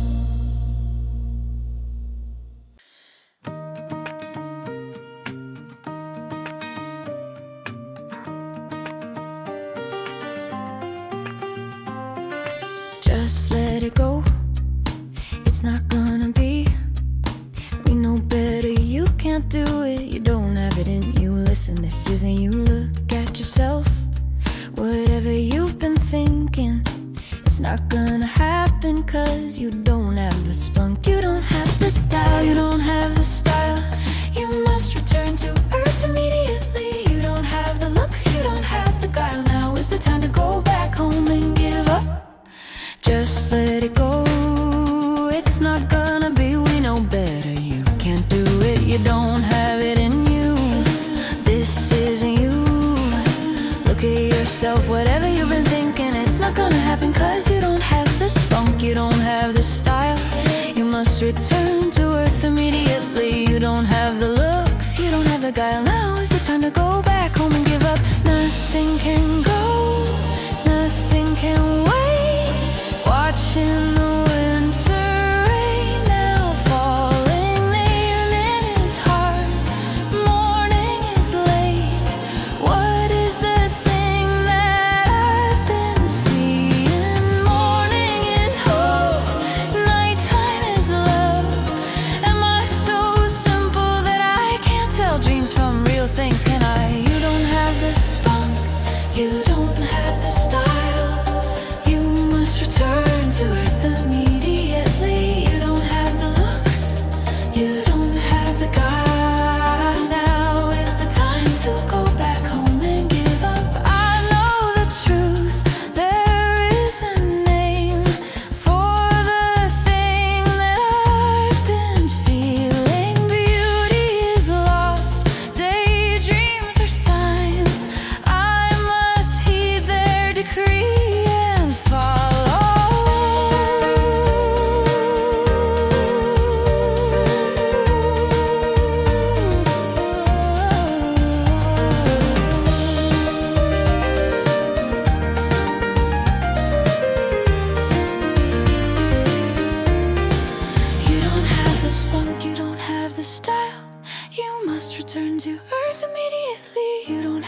Just let it go. It's not gonna be. We know better, you can't do it. You don't have it in you. Listen, this isn't you. Look at yourself. Whatever you've been thinking, it's not gonna happen, 'cause you don't have the spunk. You don't have the style, you don't have the style. You must return to earth immediately. You don't have the looks, you don't have the guile. Now is the time to go back home and give up. Just let it go. It's not gonna be, we know better. You can't do it, you don't have it in you. This isn't you. Look at yourself, whatever you've been thinking, it's not gonna happen, 'cause you don't have the spunk, you don't have the style. You must return to earth immediately. You don't have the looks, you don't have the guile. Now is the time to go back home and give up. Nothing can go, nothing can wait. Watching the winter rain now falling. The evening is hard, morning is late. What is the thing that I've been seeing? Morning is hope, nighttime is love. Am I so simple that I can't tell dreams from real things? Can I? You don't have the spunk, you don't have the style. You must return to earth immediately. You don't have the looks, you don't have the guile. Now is the time to go back.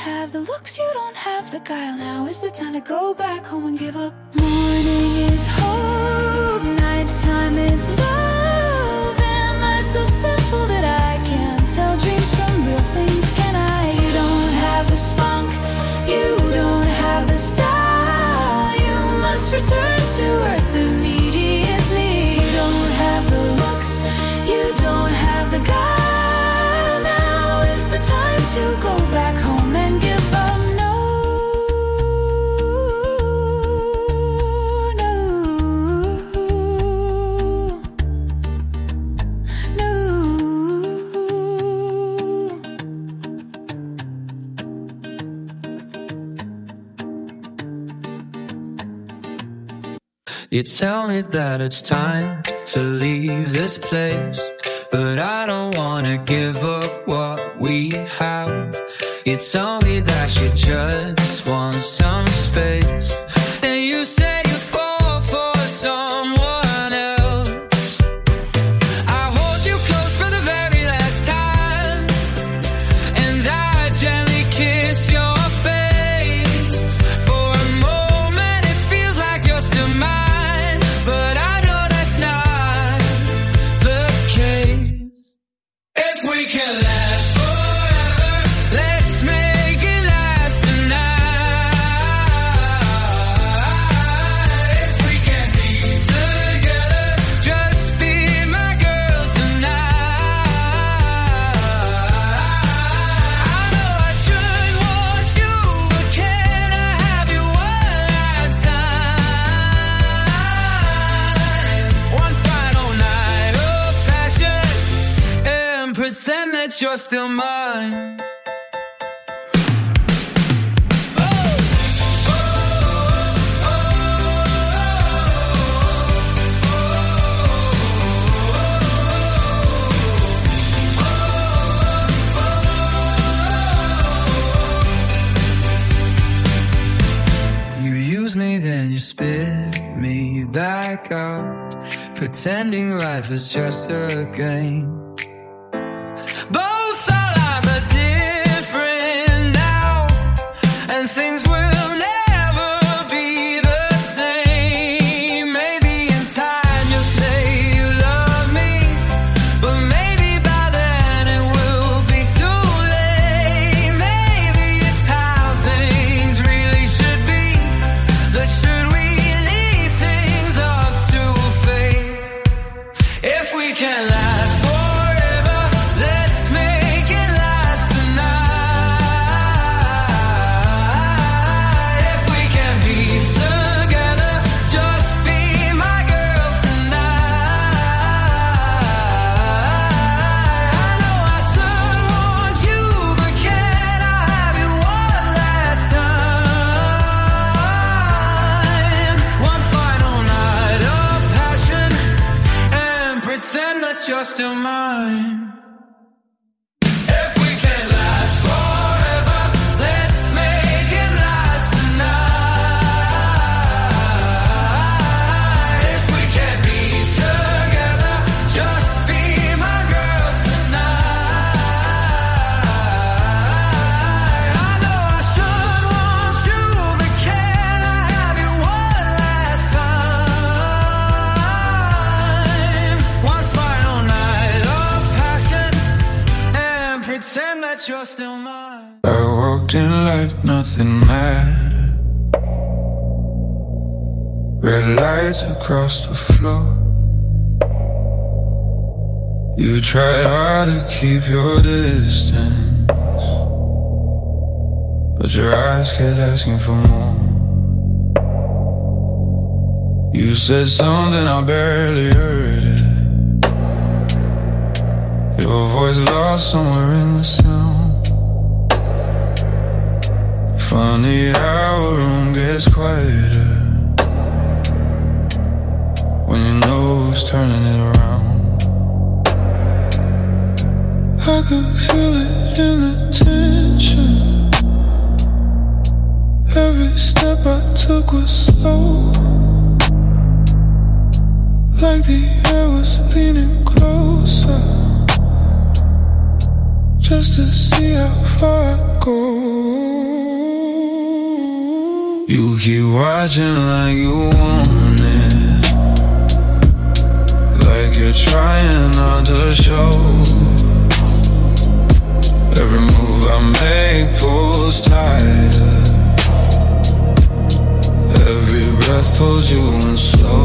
have the looks, you don't have the guile. Now is the time to go back home and give up. Morning is hope, nighttime is love. Am I so simple that I can't tell dreams from real things? Can I? You don't have the spunk, you don't have the style. You must return to earth immediately. You don't have the looks, you don't have the guile. Now is the time to go back home and give up. You tell me that it's time to leave this place, but I don't wanna give up what we have. You tell me that you just want some space, and you said you fall for someone else. I hold you close for the very last time, and I gently kiss your face. For a moment it feels like you're still mine, but I know that's not the case. If we can last forever, let's make it last tonight. If we can be together, just be my girl tonight. I know I should want you, but can I have you one last time? One final night of passion, and pretend that you're still mine. You use me, then you spit me back out, pretending life is just a game. Both our lives are different now, and things will never be the same. Maybe in time you'll say you love me, but maybe by then it will be too late. Maybe it's how things really should be, that should we leave things up to fate? If we can last forever, let's make it last tonight. If we can be together, just be my girl tonight. I know I should want you, but can I have you one last time? One final night of passion, and pretend that you're still mine. If we can last forever, let's make it last tonight. If we can be together, just be my girl tonight. I know I should want you, but can I have you one last time? One final night of passion, and pretend that you're still mine. I walked in like nothing mattered. Red lights across the floor. You tried hard to keep your distance, but your eyes kept asking for more. You said something, I barely heard it. Your voice lost somewhere in the sound. Funny how a room gets quieter when your nose turning it around. I could feel it in the tension. Every step I took was slow, like the air was leaning closer, just to see how far I go. You keep watching like you want it, like you're trying not to show. Every move I make pulls tighter, every breath pulls you in slow.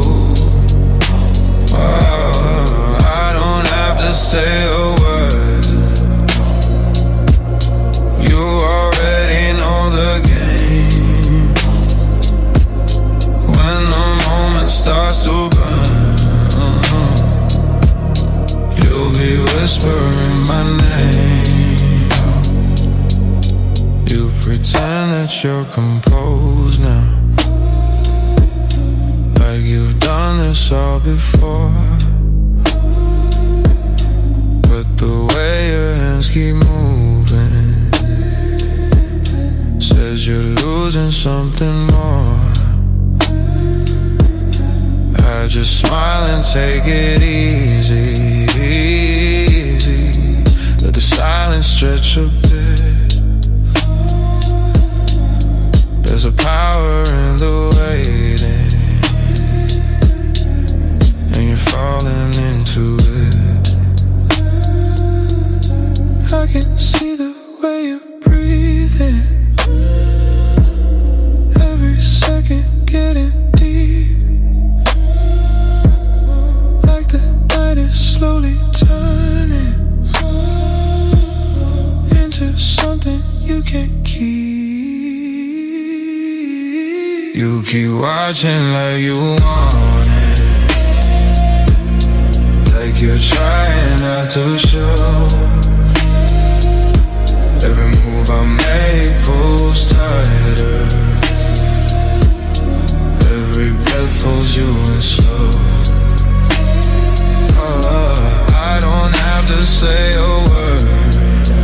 Oh, I don't have to say a word, you already know the game. When the moment starts to burn, you'll be whispering my name. You pretend that you're composed now, like you've done this all before. But the way your hands keep moving says you're losing something more. I just smile and take it easy, easy. Let the silence stretch a bit. There's a power in the waiting, and you're falling into it. I can see the way you're breathing, every second getting deep, like the night is slowly turning into something you can't keep. You keep watching like you want it, like you're trying not to show. Every move I make pulls tighter, every breath pulls you in slow. Oh, I don't have to say a word,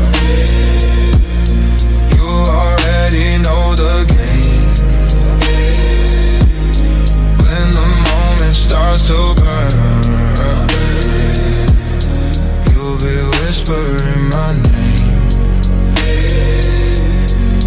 you already know the game. When the moment starts to burn, you'll be whispering my name.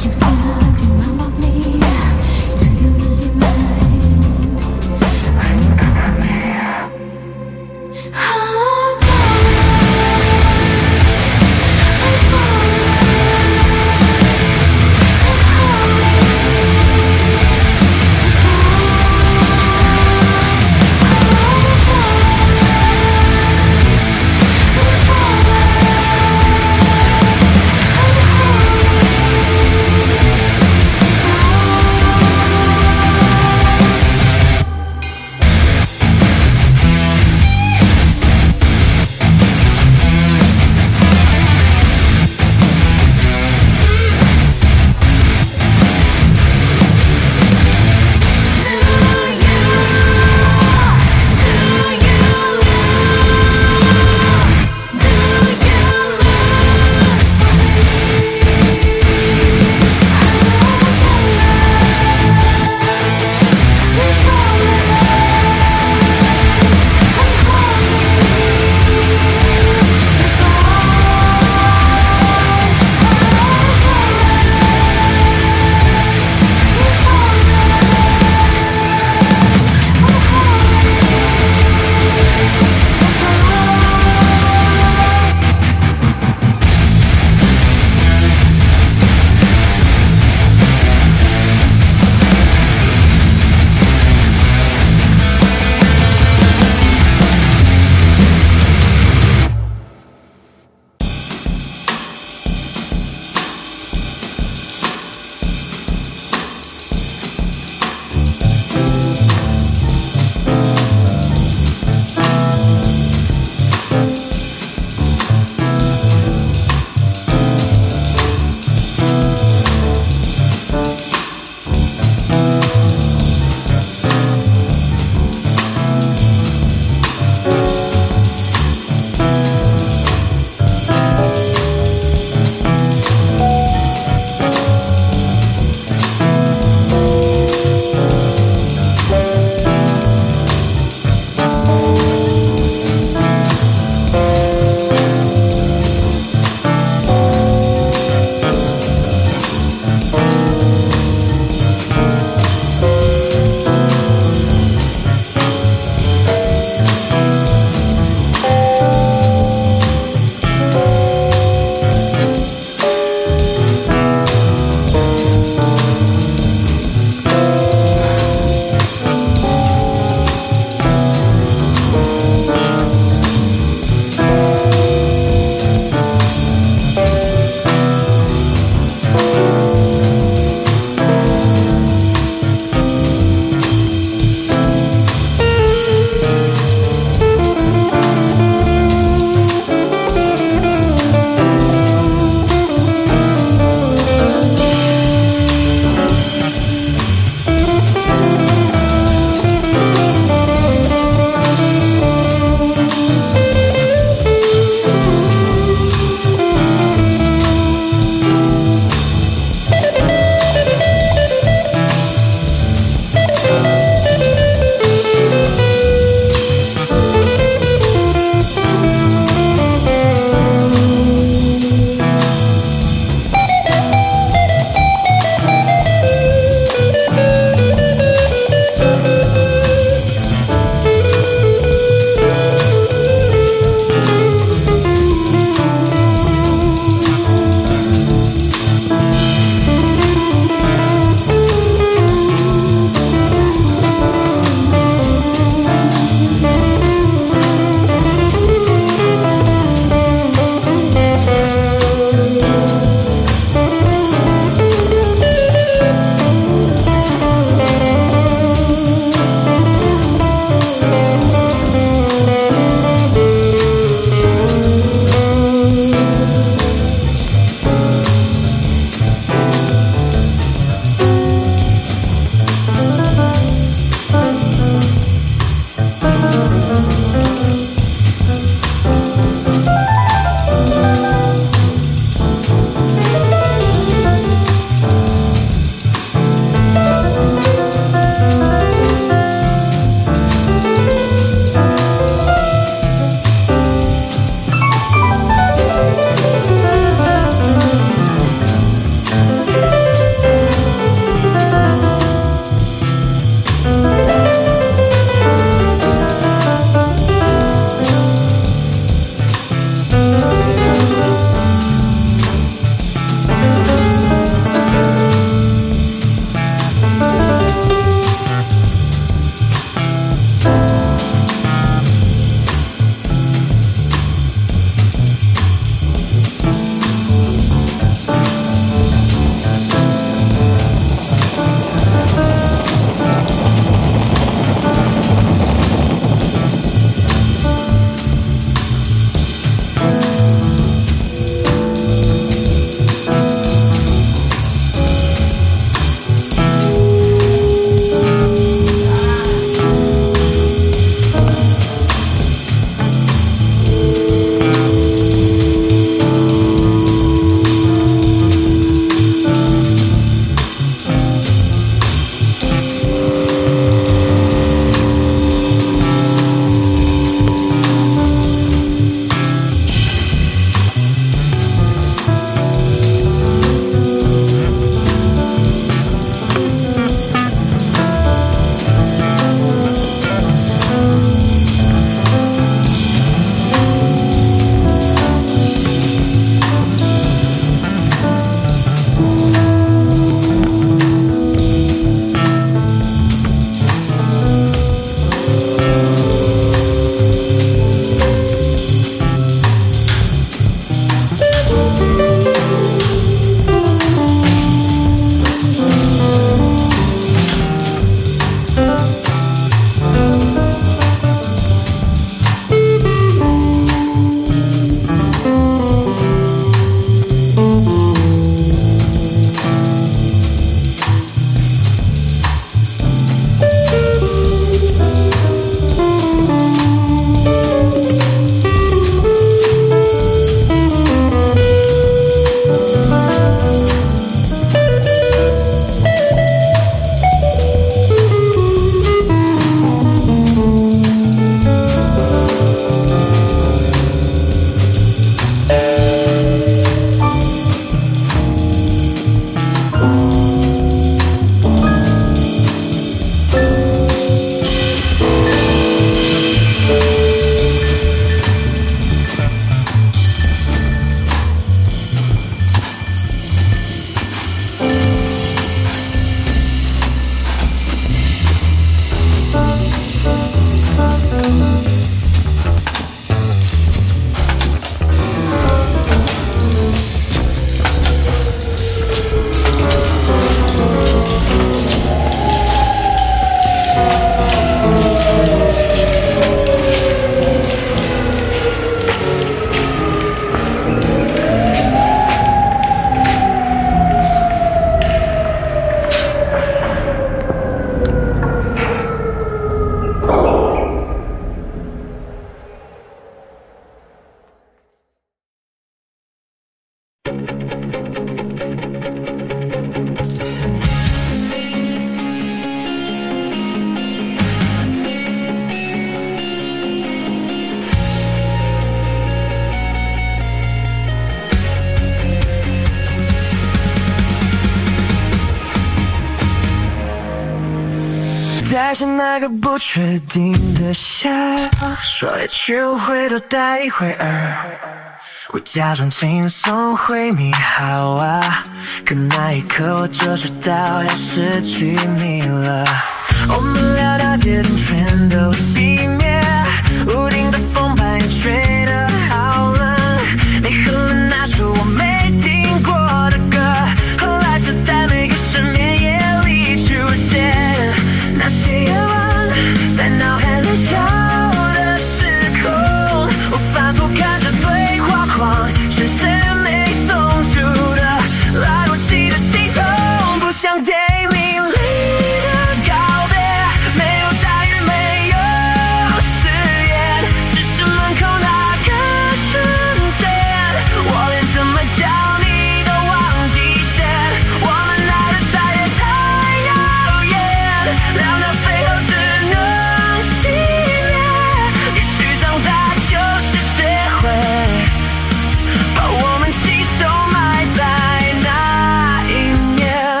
还是那个不确定的下，说一去回头待一会儿，我假装轻松会你好啊，可那一刻我就知道要失去你了。我们聊到街灯全都熄灭，屋顶的风把你吹得好冷，你哼了那首我没听过的歌，后来是在每个失眠夜里出现，那些夜晚在脑海里跳的时空，我反复看着对话框，却是没送出的来不及的心痛，不想给你离的告别，没有大雨没有誓言，只是门口那个瞬间，我连怎么叫你都忘记线，我们爱的再也太遥远，两条最后只能熄灭，也许长大就是学会把我们亲手埋在那一年。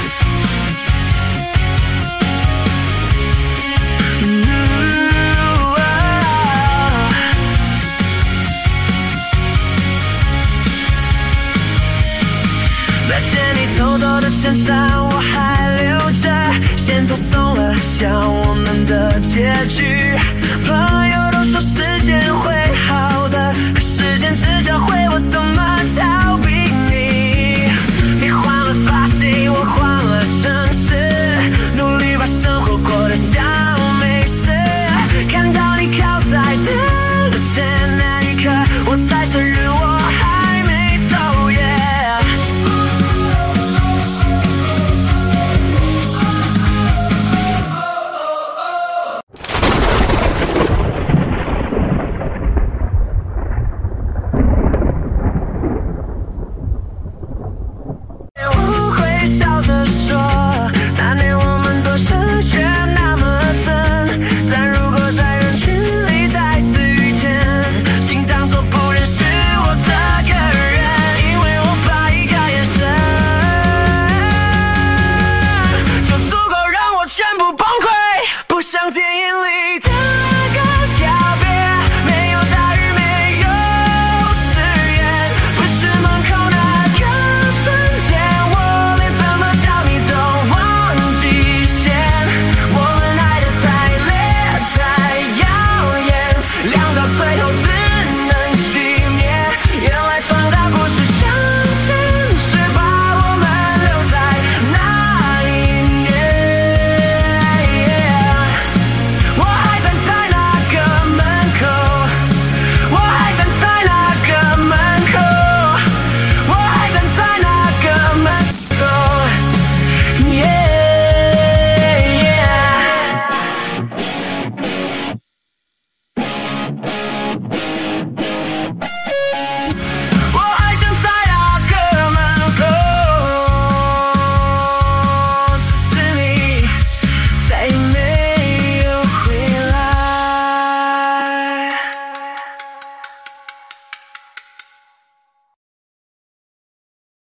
再见你偷偷的衬衫我还留着，线头松了像我们的结局，朋友都说时间会好的，可时间只教会我怎么逃